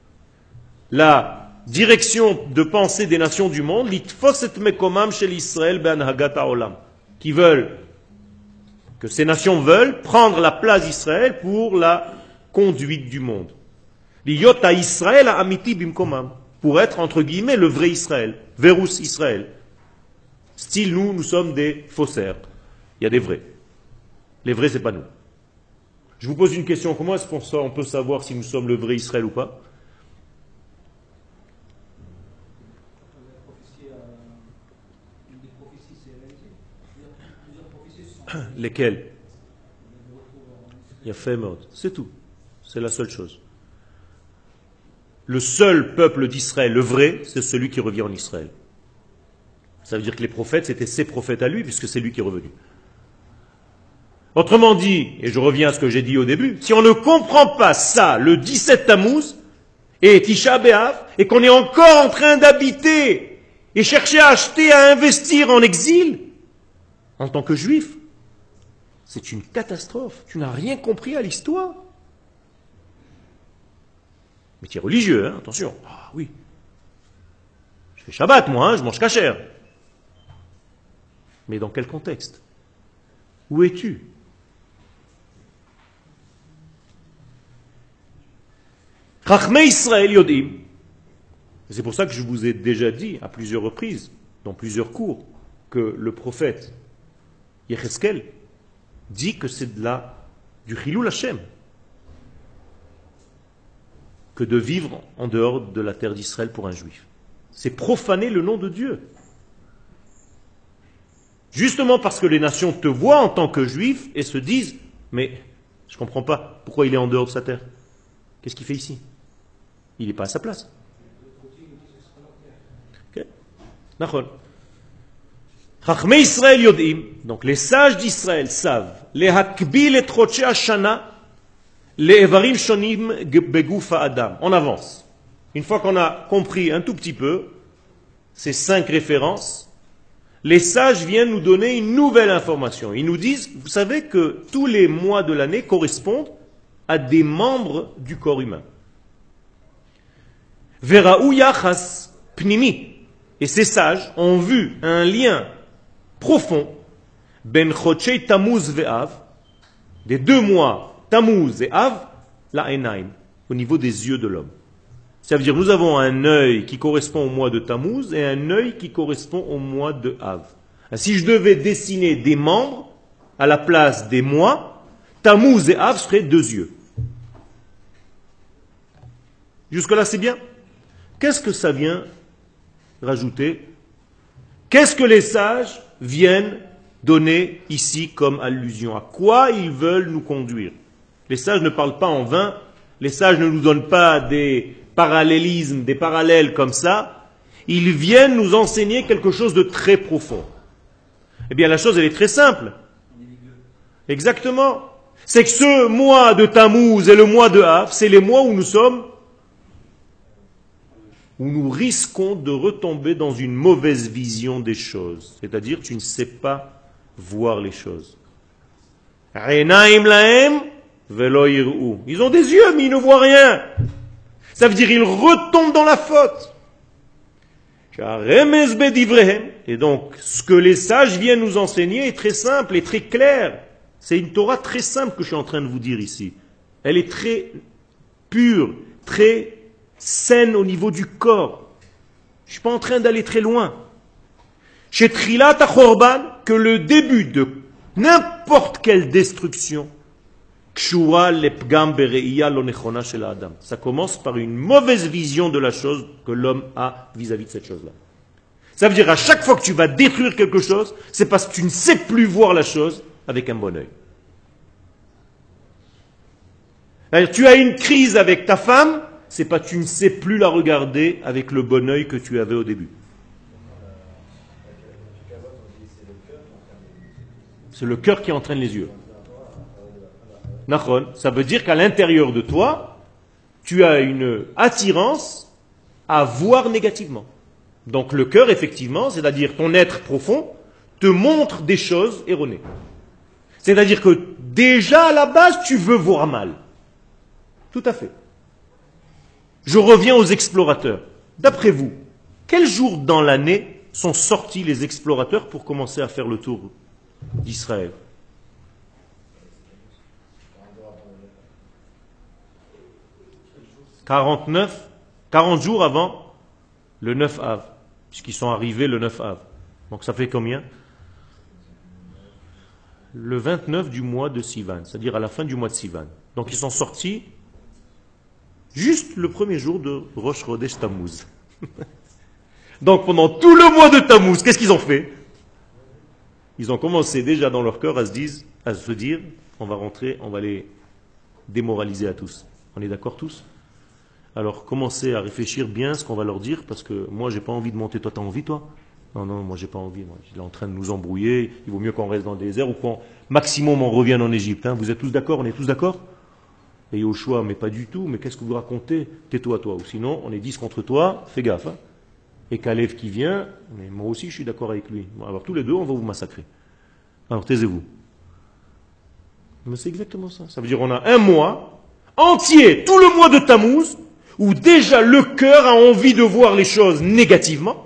la direction de pensée des nations du monde, Litfos et Mekomam Shel Israël Be'anhagat Haolam, qui veulent, que ces nations veulent prendre la place d'Israël pour la conduite du monde. L'Iyota Israël a amiti bimkomam, pour être, entre guillemets, le vrai Israël, Vérous Israël. Style, nous sommes des faussaires. Il y a des vrais. Les vrais, c'est pas nous. Je vous pose une question, comment est-ce qu'on peut savoir si nous sommes le vrai Israël ou pas? Lesquels? Il y a fait mort. C'est tout. C'est la seule chose. Le seul peuple d'Israël, le vrai, c'est celui qui revient en Israël. Ça veut dire que les prophètes, c'était ses prophètes à lui, puisque c'est lui qui est revenu. Autrement dit, et je reviens à ce que j'ai dit au début, si on ne comprend pas ça, le 17 Tammuz, et Tisha B'Av, et qu'on est encore en train d'habiter, et chercher à acheter, à investir en exil, en tant que juif, c'est une catastrophe. Tu n'as rien compris à l'histoire. Mais tu es religieux, hein, attention. Ah oui. Je fais Shabbat, moi, hein, je mange kasher. Mais dans quel contexte? Où es-tu? Chachmei Israël Yodim. C'est pour ça que je vous ai déjà dit à plusieurs reprises, dans plusieurs cours, que le prophète Yecheskel dit que c'est du Chilul Hashem que de vivre en dehors de la terre d'Israël pour un juif. C'est profaner le nom de Dieu. Justement parce que les nations te voient en tant que juif et se disent, mais je ne comprends pas, pourquoi il est en dehors de sa terre? Qu'est-ce qu'il fait ici? Il n'est pas à sa place. Okay. Chachmei Israël yodim, donc les sages d'Israël savent, les hakbil et troche hashana, les evarim shonim beguf adam. On avance. Une fois qu'on a compris un tout petit peu, ces 5 références, les sages viennent nous donner une nouvelle information. Ils nous disent, vous savez que tous les mois de l'année correspondent à des membres du corps humain. Vera'u yachas pnimi. Et ces sages ont vu un lien profond ben chodshei Tammuz ve'Av, des 2 mois Tammuz et Av, la enaim, au niveau des yeux de l'homme. Ça veut dire nous avons un œil qui correspond au mois de Tammuz et un œil qui correspond au mois de Av. Si je devais dessiner des membres à la place des mois, Tammuz et Av seraient 2 yeux. Jusque-là, c'est bien. Qu'est-ce que ça vient rajouter? Qu'est-ce que les sages viennent donner ici comme allusion? À quoi ils veulent nous conduire? Les sages ne parlent pas en vain. Les sages ne nous donnent pas des parallélismes, des parallèles comme ça. Ils viennent nous enseigner quelque chose de très profond. Eh bien, la chose, elle est très simple. Exactement. C'est que ce mois de Tammuz et le mois de Av, c'est les mois où nous risquons de retomber dans une mauvaise vision des choses. C'est-à-dire, tu ne sais pas voir les choses. Ils ont des yeux, mais ils ne voient rien. Ça veut dire qu'ils retombent dans la faute. Et donc, ce que les sages viennent nous enseigner est très simple et très clair. C'est une Torah très simple que je suis en train de vous dire ici. Elle est très pure, très saine au niveau du corps. Je ne suis pas en train d'aller très loin. Chez Trilat HaChorban, que le début de n'importe quelle destruction, ça commence par une mauvaise vision de la chose que l'homme a vis-à-vis de cette chose-là. Ça veut dire à chaque fois que tu vas détruire quelque chose, c'est parce que tu ne sais plus voir la chose avec un bon œil. Alors, tu as une crise avec ta femme, c'est parce que tu ne sais plus la regarder avec le bon œil que tu avais au début. C'est le cœur qui entraîne les yeux. Ça veut dire qu'à l'intérieur de toi, tu as une attirance à voir négativement. Donc le cœur, effectivement, c'est-à-dire ton être profond, te montre des choses erronées. C'est-à-dire que déjà à la base, tu veux voir mal. Tout à fait. Je reviens aux explorateurs. D'après vous, quel jour dans l'année sont sortis les explorateurs pour commencer à faire le tour d'Israël? 40 jours avant le 9 Av, puisqu'ils sont arrivés le 9 Av. Donc ça fait combien? Le 29 du mois de Sivan, c'est-à-dire à la fin du mois de Sivan. Donc ils sont sortis juste le premier jour de Rosh Chodesh Tammuz. Donc pendant tout le mois de Tammuz, qu'est-ce qu'ils ont fait? Ils ont commencé déjà dans leur cœur à se dire, on va rentrer, on va les démoraliser à tous. On est d'accord tous? Alors commencez à réfléchir bien ce qu'on va leur dire, parce que moi j'ai pas envie de monter. Toi t'as envie, toi? Non, moi j'ai pas envie. Moi. Il est en train de nous embrouiller. Il vaut mieux qu'on reste dans le désert ou qu'on maximum on revienne en Égypte. Hein. Vous êtes tous d'accord? On est tous d'accord? Et Yoshua, mais pas du tout. Mais qu'est-ce que vous racontez? Tais-toi, toi. Ou sinon, on est 10 contre toi. Fais gaffe. Hein. Et Kalev qui vient, mais moi aussi je suis d'accord avec lui. Alors tous les deux, on va vous massacrer. Alors taisez-vous. Mais c'est exactement ça. Ça veut dire on a un mois entier, tout le mois de Tammuz, où déjà le cœur a envie de voir les choses négativement.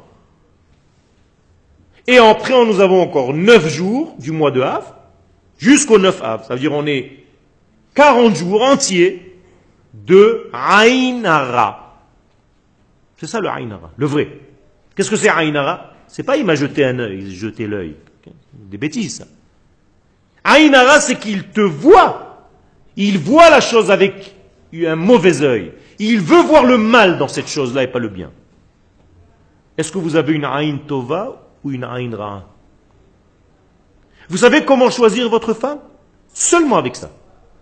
Et après, nous avons encore 9 jours du mois de Av, jusqu'au 9 Av. Ça veut dire on est 40 jours entiers de Aïn Hara. C'est ça le Aïn Hara, le vrai. Qu'est-ce que c'est Aïn Hara? C'est pas il m'a jeté un œil, jeté l'œil. Des bêtises, ça. Aïn Hara, c'est qu'il te voit. Il voit la chose avec un mauvais œil. Il veut voir le mal dans cette chose-là et pas le bien. Est-ce que vous avez une Aïn Tova ou une Aïn Ra'a? Vous savez comment choisir votre femme? Seulement avec ça.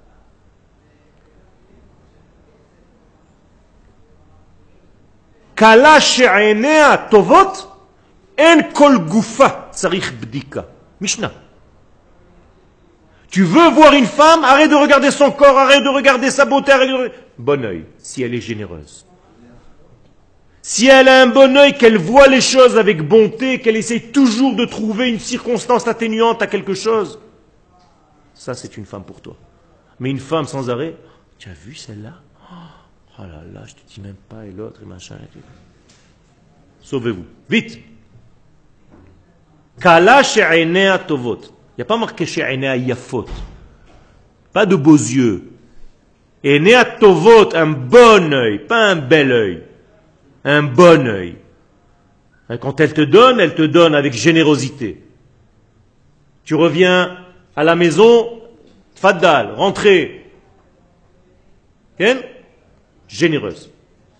Kala she'enea tovot en kol gufa tzarich bdika. Mishnah. Tu veux voir une femme, arrête de regarder son corps, arrête de regarder sa beauté, arrête de... Bon œil, si elle est généreuse. Si elle a un bon œil, qu'elle voit les choses avec bonté, qu'elle essaie toujours de trouver une circonstance atténuante à quelque chose, ça c'est une femme pour toi. Mais une femme sans arrêt, tu as vu celle-là? Oh là là, je te dis même pas, et l'autre, et machin, et tout. Sauvez-vous. Vite! Kala she'enea tovot. Il n'y a pas marqué she'enea yafot. Pas de beaux yeux. Enea tovot, un bon œil, pas un bel œil. Un bon œil. Quand elle te donne avec générosité. Tu reviens à la maison, faddal, rentrez. Ken? Généreuse.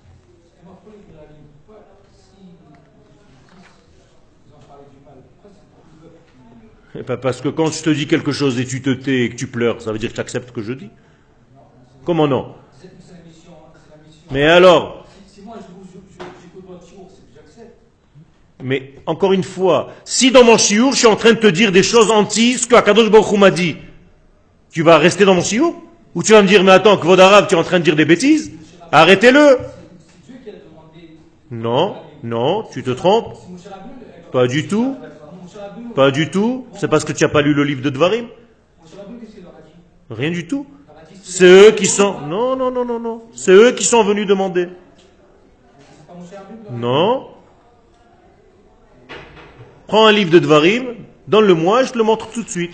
Parce que quand je te dis quelque chose et tu te tais et que tu pleures, ça veut dire que tu acceptes ce que je dis? Comment non? Mais alors? Mais encore une fois, si dans mon chiour, je suis en train de te dire des choses anti ce que Akadosh Baruch Hu m'a dit, tu vas rester dans mon chiour? Ou tu vas me dire, mais attends, Kvod Arav, tu es en train de dire des bêtises? Arrêtez-le! Non, non, tu te trompes. Pas du tout. Pas du tout. C'est parce que tu n'as pas lu le livre de Dvarim. Rien du tout. C'est eux qui sont... Non, non, non, non, non. C'est eux qui sont venus demander. Non. Prends un livre de Dvarim, donne-le-moi, je te le montre tout de suite.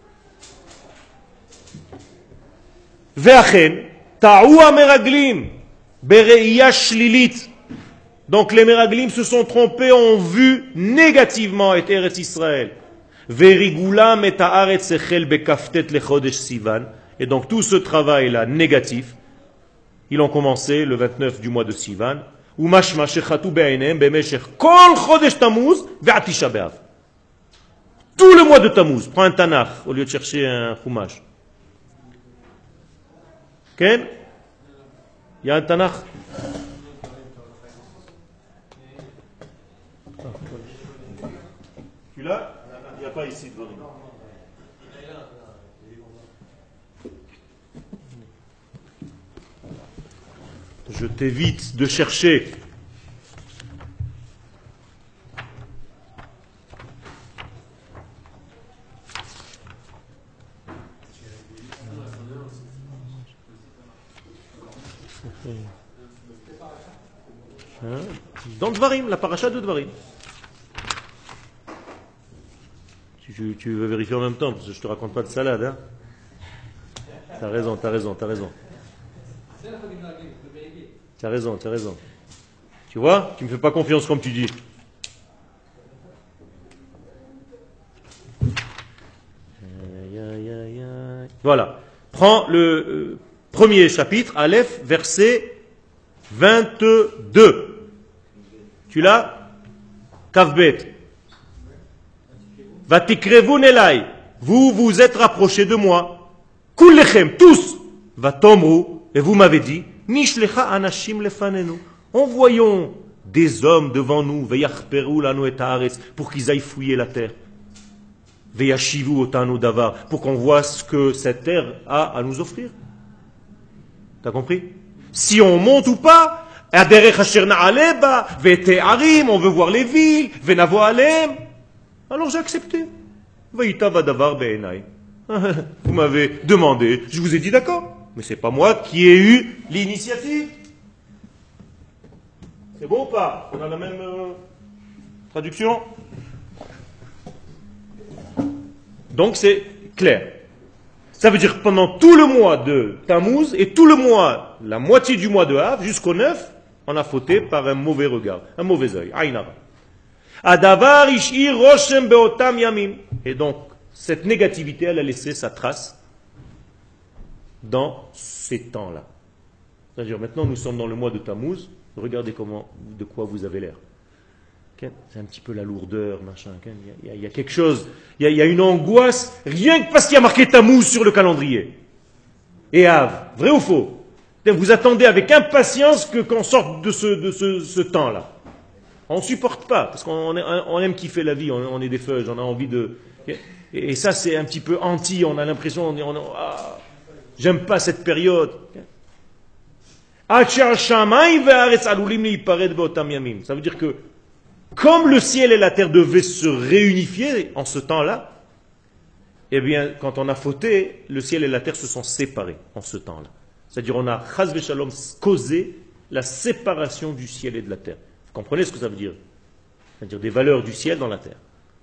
Ve'achen, ta'ou ha-meraglim, bere'iya shlilit. Donc les Meraglim se sont trompés, ont vu négativement et Eretz Israël. Verigulam et haaretz echel bekaftet lechodesh Sivan. Et donc tout ce travail-là négatif, ils ont commencé le 29 du mois de Sivan. Umashma shechatu be'einem bemeshech kol chodesh Tammuz ve'atisha be'av. Tout le mois de Tammuz. Prends un Tanakh au lieu de chercher un Chumash. Ken? Il y a un Tanakh? Tu l'as? Il n'y a pas ici de Dvarim. Je t'évite de chercher. Dans Dvarim, la paracha de Dvarim. Tu veux vérifier en même temps, parce que je ne te raconte pas de salade. Hein? T'as raison. T'as raison. Tu vois? Tu ne me fais pas confiance comme tu dis. Voilà. Prends le premier chapitre, Aleph, verset 22. Tu l'as? Kavbet. Vatikrevu nelai. Vous vous êtes rapprochés de moi. Kullechem, tous. Vatomru. Et vous m'avez dit, Nishlecha anashim lefanenu. Envoyons des hommes devant nous, veyachperu lanu et haaretz, pour qu'ils aillent fouiller la terre. Veyashivu otanu davar, pour qu'on voit ce que cette terre a à nous offrir. T'as compris? Si on monte ou pas, aderech asher na'aleba, vete'arim, on veut voir les villes, venavo alem. Alors j'ai accepté. Vayita vadavar be'enai. Vous m'avez demandé, je vous ai dit d'accord. Mais ce n'est pas moi qui ai eu l'initiative. C'est bon ou pas? On a la même traduction? Donc c'est clair. Ça veut dire que pendant tout le mois de Tammuz et tout le mois, la moitié du mois de Av, jusqu'au 9, on a fauté par un mauvais regard, un mauvais œil. Aïnara. Adavar ishir roshem beotam yamim. Et donc, cette négativité, elle a laissé sa trace dans ces temps-là. C'est-à-dire, maintenant, nous sommes dans le mois de Tammuz. Regardez de quoi vous avez l'air. C'est un petit peu la lourdeur, machin. Il y a quelque chose, il y a une angoisse, rien que parce qu'il y a marqué Tammuz sur le calendrier. Et Av, vrai ou faux? Vous attendez avec impatience qu'on sorte de ce temps-là. On ne supporte pas, parce qu'on aime kiffer la vie, on est des feuilles, on a envie de... Et ça, c'est un petit peu anti, on a l'impression, j'aime pas cette période. Ça veut dire que comme le ciel et la terre devaient se réunifier en ce temps-là, eh bien, quand on a fauté, le ciel et la terre se sont séparés en ce temps-là. C'est-à-dire on a, chas v'shalom, causé la séparation du ciel et de la terre. Vous comprenez ce que ça veut dire? C'est-à-dire des valeurs du ciel dans la terre.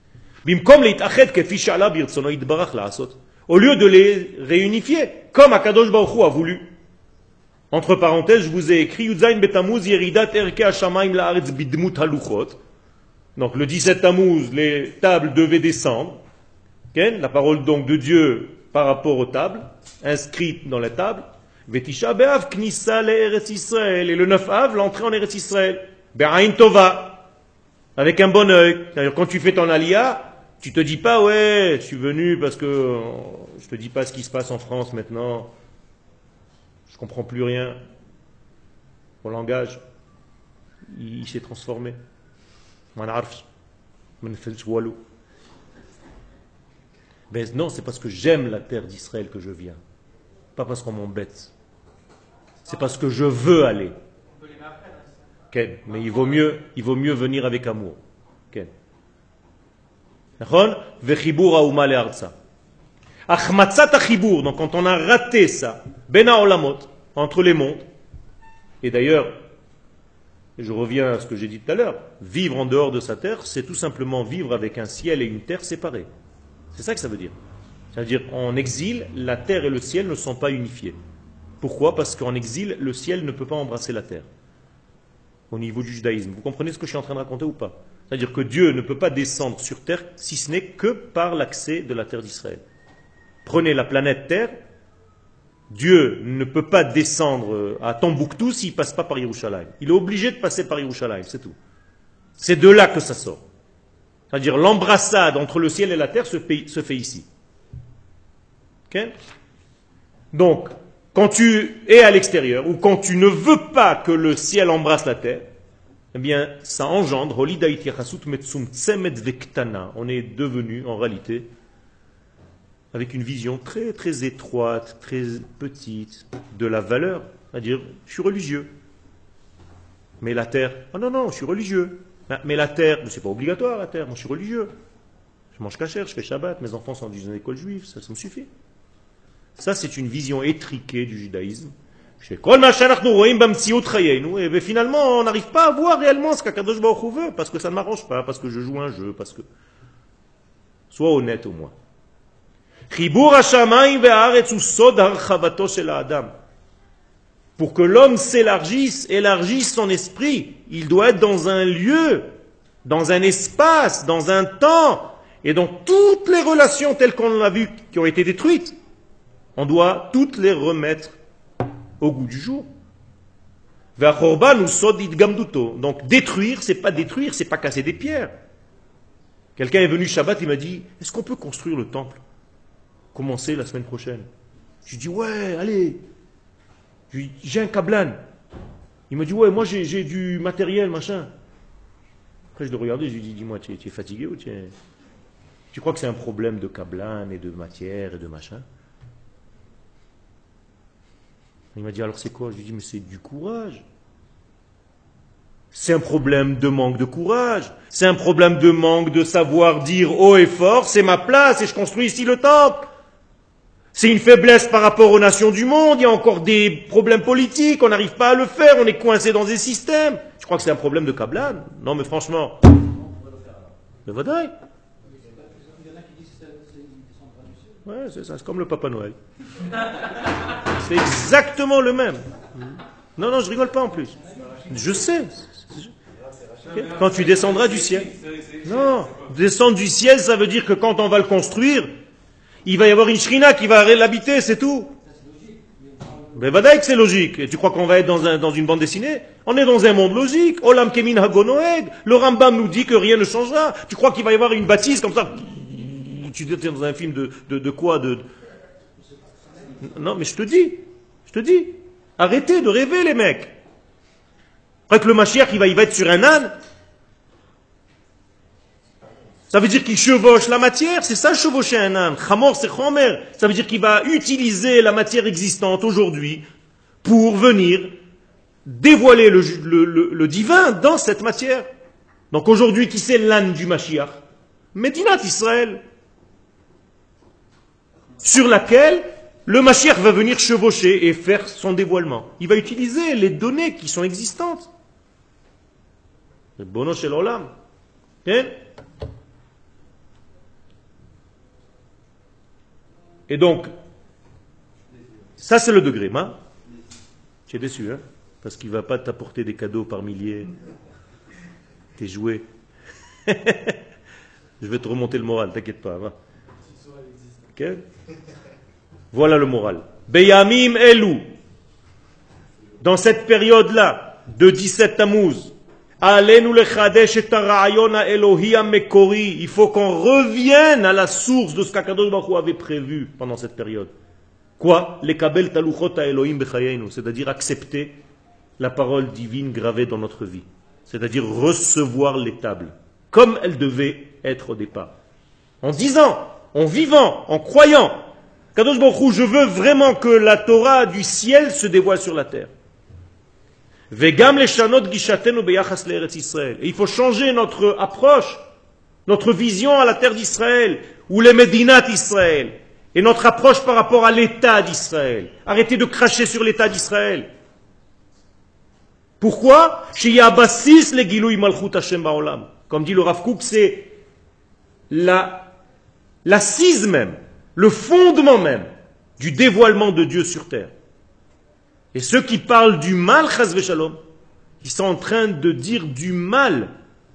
Au lieu de les réunifier, comme Akadosh Baruch Hu a voulu. Entre parenthèses, je vous ai écrit Yudzayin betamuz yeridat erke hashamayim laaretz bidmut haluchot. Donc le 17 Tammuz, les tables devaient descendre. La parole donc de Dieu par rapport aux tables, inscrites dans les tables. Vetisha be'av knissa le'eretz Israël. Et le 9 Av, l'entrée en Eretz Israël. Be'ain tova. Avec un bon œil. C'est-à-dire quand tu fais ton aliyah, tu te dis pas, ouais, je suis venu parce que je te dis pas ce qui se passe en France maintenant. Je comprends plus rien. Mon langage, il s'est transformé. Mais non, c'est parce que j'aime la terre d'Israël que je viens. Pas parce qu'on m'embête. C'est parce que je veux aller. Okay. Mais il vaut mieux venir avec amour. Okay. Donc quand on a raté ça, Bena Olamot, entre les mondes, et d'ailleurs, je reviens à ce que j'ai dit tout à l'heure, vivre en dehors de sa terre, c'est tout simplement vivre avec un ciel et une terre séparés. C'est ça que ça veut dire. C'est-à-dire, en exil, la terre et le ciel ne sont pas unifiés. Pourquoi? Parce qu'en exil, le ciel ne peut pas embrasser la terre. Au niveau du judaïsme. Vous comprenez ce que je suis en train de raconter ou pas? C'est-à-dire que Dieu ne peut pas descendre sur terre si ce n'est que par l'accès de la terre d'Israël. Prenez la planète Terre, Dieu ne peut pas descendre à Tombouctou s'il ne passe pas par Yerushalayim. Il est obligé de passer par Yerushalayim, c'est tout. C'est de là que ça sort. C'est-à-dire l'embrassade entre le ciel et la terre se fait ici. Okay? Donc, quand tu es à l'extérieur, ou quand tu ne veux pas que le ciel embrasse la terre, eh bien, ça engendre, on est devenu, en réalité, avec une vision très très étroite, très petite, de la valeur. C'est-à-dire, je suis religieux. Mais la terre, oh non, je suis religieux. Mais la terre, c'est pas obligatoire la terre, moi je suis religieux. Je mange kasher, je fais Shabbat, mes enfants sont dans une école juive, ça me suffit. Ça, c'est une vision étriquée du judaïsme. Et finalement, on n'arrive pas à voir réellement ce qu'Akadosh Baruch Hu veut, parce que ça ne m'arrange pas, parce que je joue un jeu, parce que... Sois honnête au moins. Pour que l'homme s'élargisse, élargisse son esprit, il doit être dans un lieu, dans un espace, dans un temps, et dans toutes les relations telles qu'on l'a vu, qui ont été détruites, on doit toutes les remettre au goût du jour. Donc détruire, c'est pas casser des pierres. Quelqu'un est venu Shabbat, il m'a dit, est-ce qu'on peut construire le temple? Commencer la semaine prochaine. Je lui dis, ouais, allez. J'ai un kablan. Il me dit, ouais, moi j'ai du matériel, machin. Après je le regardais, je lui dis, dis-moi, tu es fatigué ou tu crois que c'est un problème de kablan et de matière et de machin? Il m'a dit, alors c'est quoi? Je lui dis, mais c'est du courage. C'est un problème de manque de courage. C'est un problème de manque de savoir dire haut et fort, c'est ma place et je construis ici le temple. C'est une faiblesse par rapport aux nations du monde. Il y a encore des problèmes politiques. On n'arrive pas à le faire. On est coincé dans des systèmes. Je crois que c'est un problème de Kablan. Non, mais franchement. Mais voilà. Ouais, c'est ça. C'est comme le Papa Noël. C'est exactement le même. Non, je rigole pas en plus. Je sais. Quand tu descendras du ciel. Non, descendre du ciel, ça veut dire que quand on va le construire, il va y avoir une shrina qui va l'habiter, c'est tout. Mais vadaï que c'est logique. Et tu crois qu'on va être dans une bande dessinée? On est dans un monde logique. Olam kemin hagonoeg. Le Rambam nous dit que rien ne changera. Tu crois qu'il va y avoir une bâtisse comme ça? Tu es dans un film de quoi? Non, mais je te dis. Arrêtez de rêver, les mecs. Après que le Mashiach, il va être sur un âne. Ça veut dire qu'il chevauche la matière, c'est ça chevaucher un âne. Chamor, c'est chomer. Ça veut dire qu'il va utiliser la matière existante aujourd'hui pour venir dévoiler le divin dans cette matière. Donc aujourd'hui, qui c'est l'âne du Mashiach? Médinat Israël, sur laquelle le Mashiach va venir chevaucher et faire son dévoilement. Il va utiliser les données qui sont existantes. Le bono shel olam. Et donc, ça c'est le degré. Tu es déçu, hein? Parce qu'il ne va pas t'apporter des cadeaux par milliers. Tes jouets. Je vais te remonter le moral, t'inquiète pas. Va. Okay? Voilà le moral. Beyamim Elou. Dans cette période-là, de 17 Tammuz, il faut qu'on revienne à la source de ce qu'Akadosh Baruch Hu avait prévu pendant cette période. Quoi? Les kabel taluchot Elohim bechayenu, c'est-à-dire accepter la parole divine gravée dans notre vie. C'est-à-dire recevoir les tables, comme elles devaient être au départ. En disant, en vivant, en croyant, Kadosh Baruch Hu, je veux vraiment que la Torah du ciel se dévoile sur la terre. Vegam leshanot gishatenu beyachas le'eretz Israël. Et il faut changer notre approche, notre vision à la terre d'Israël, ou les Médinat Israël, et notre approche par rapport à l'État d'Israël. Arrêtez de cracher sur l'État d'Israël. Pourquoi? Comme dit le Rav Kook, c'est l'assise même, le fondement même du dévoilement de Dieu sur terre. Et ceux qui parlent du mal, chas v'shalom, ils sont en train de dire du mal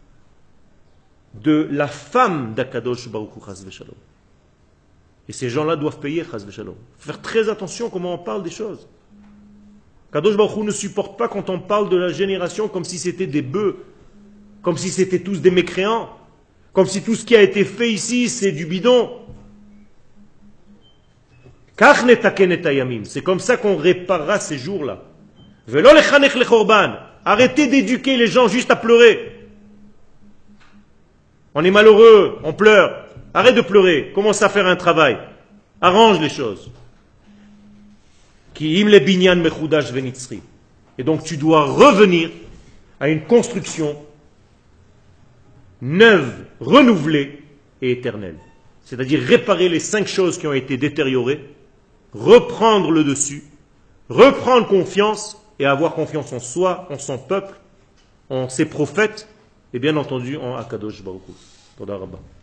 de la femme d'Akadosh Baruch Hu, chas v'shalom. Et ces gens-là doivent payer, chas v'shalom. Faire très attention comment on parle des choses. Kadosh Baruch Hu ne supporte pas quand on parle de la génération comme si c'était des bœufs, comme si c'était tous des mécréants, comme si tout ce qui a été fait ici c'est du bidon. C'est comme ça qu'on réparera ces jours-là. Arrêtez d'éduquer les gens juste à pleurer. On est malheureux, on pleure. Arrête de pleurer, commence à faire un travail. Arrange les choses. Et donc tu dois revenir à une construction neuve, renouvelée et éternelle. C'est-à-dire réparer les 5 choses qui ont été détériorées, reprendre le dessus, reprendre confiance et avoir confiance en soi, en son peuple, en ses prophètes et bien entendu en Akadosh Baruch Hu. Toda Rabba.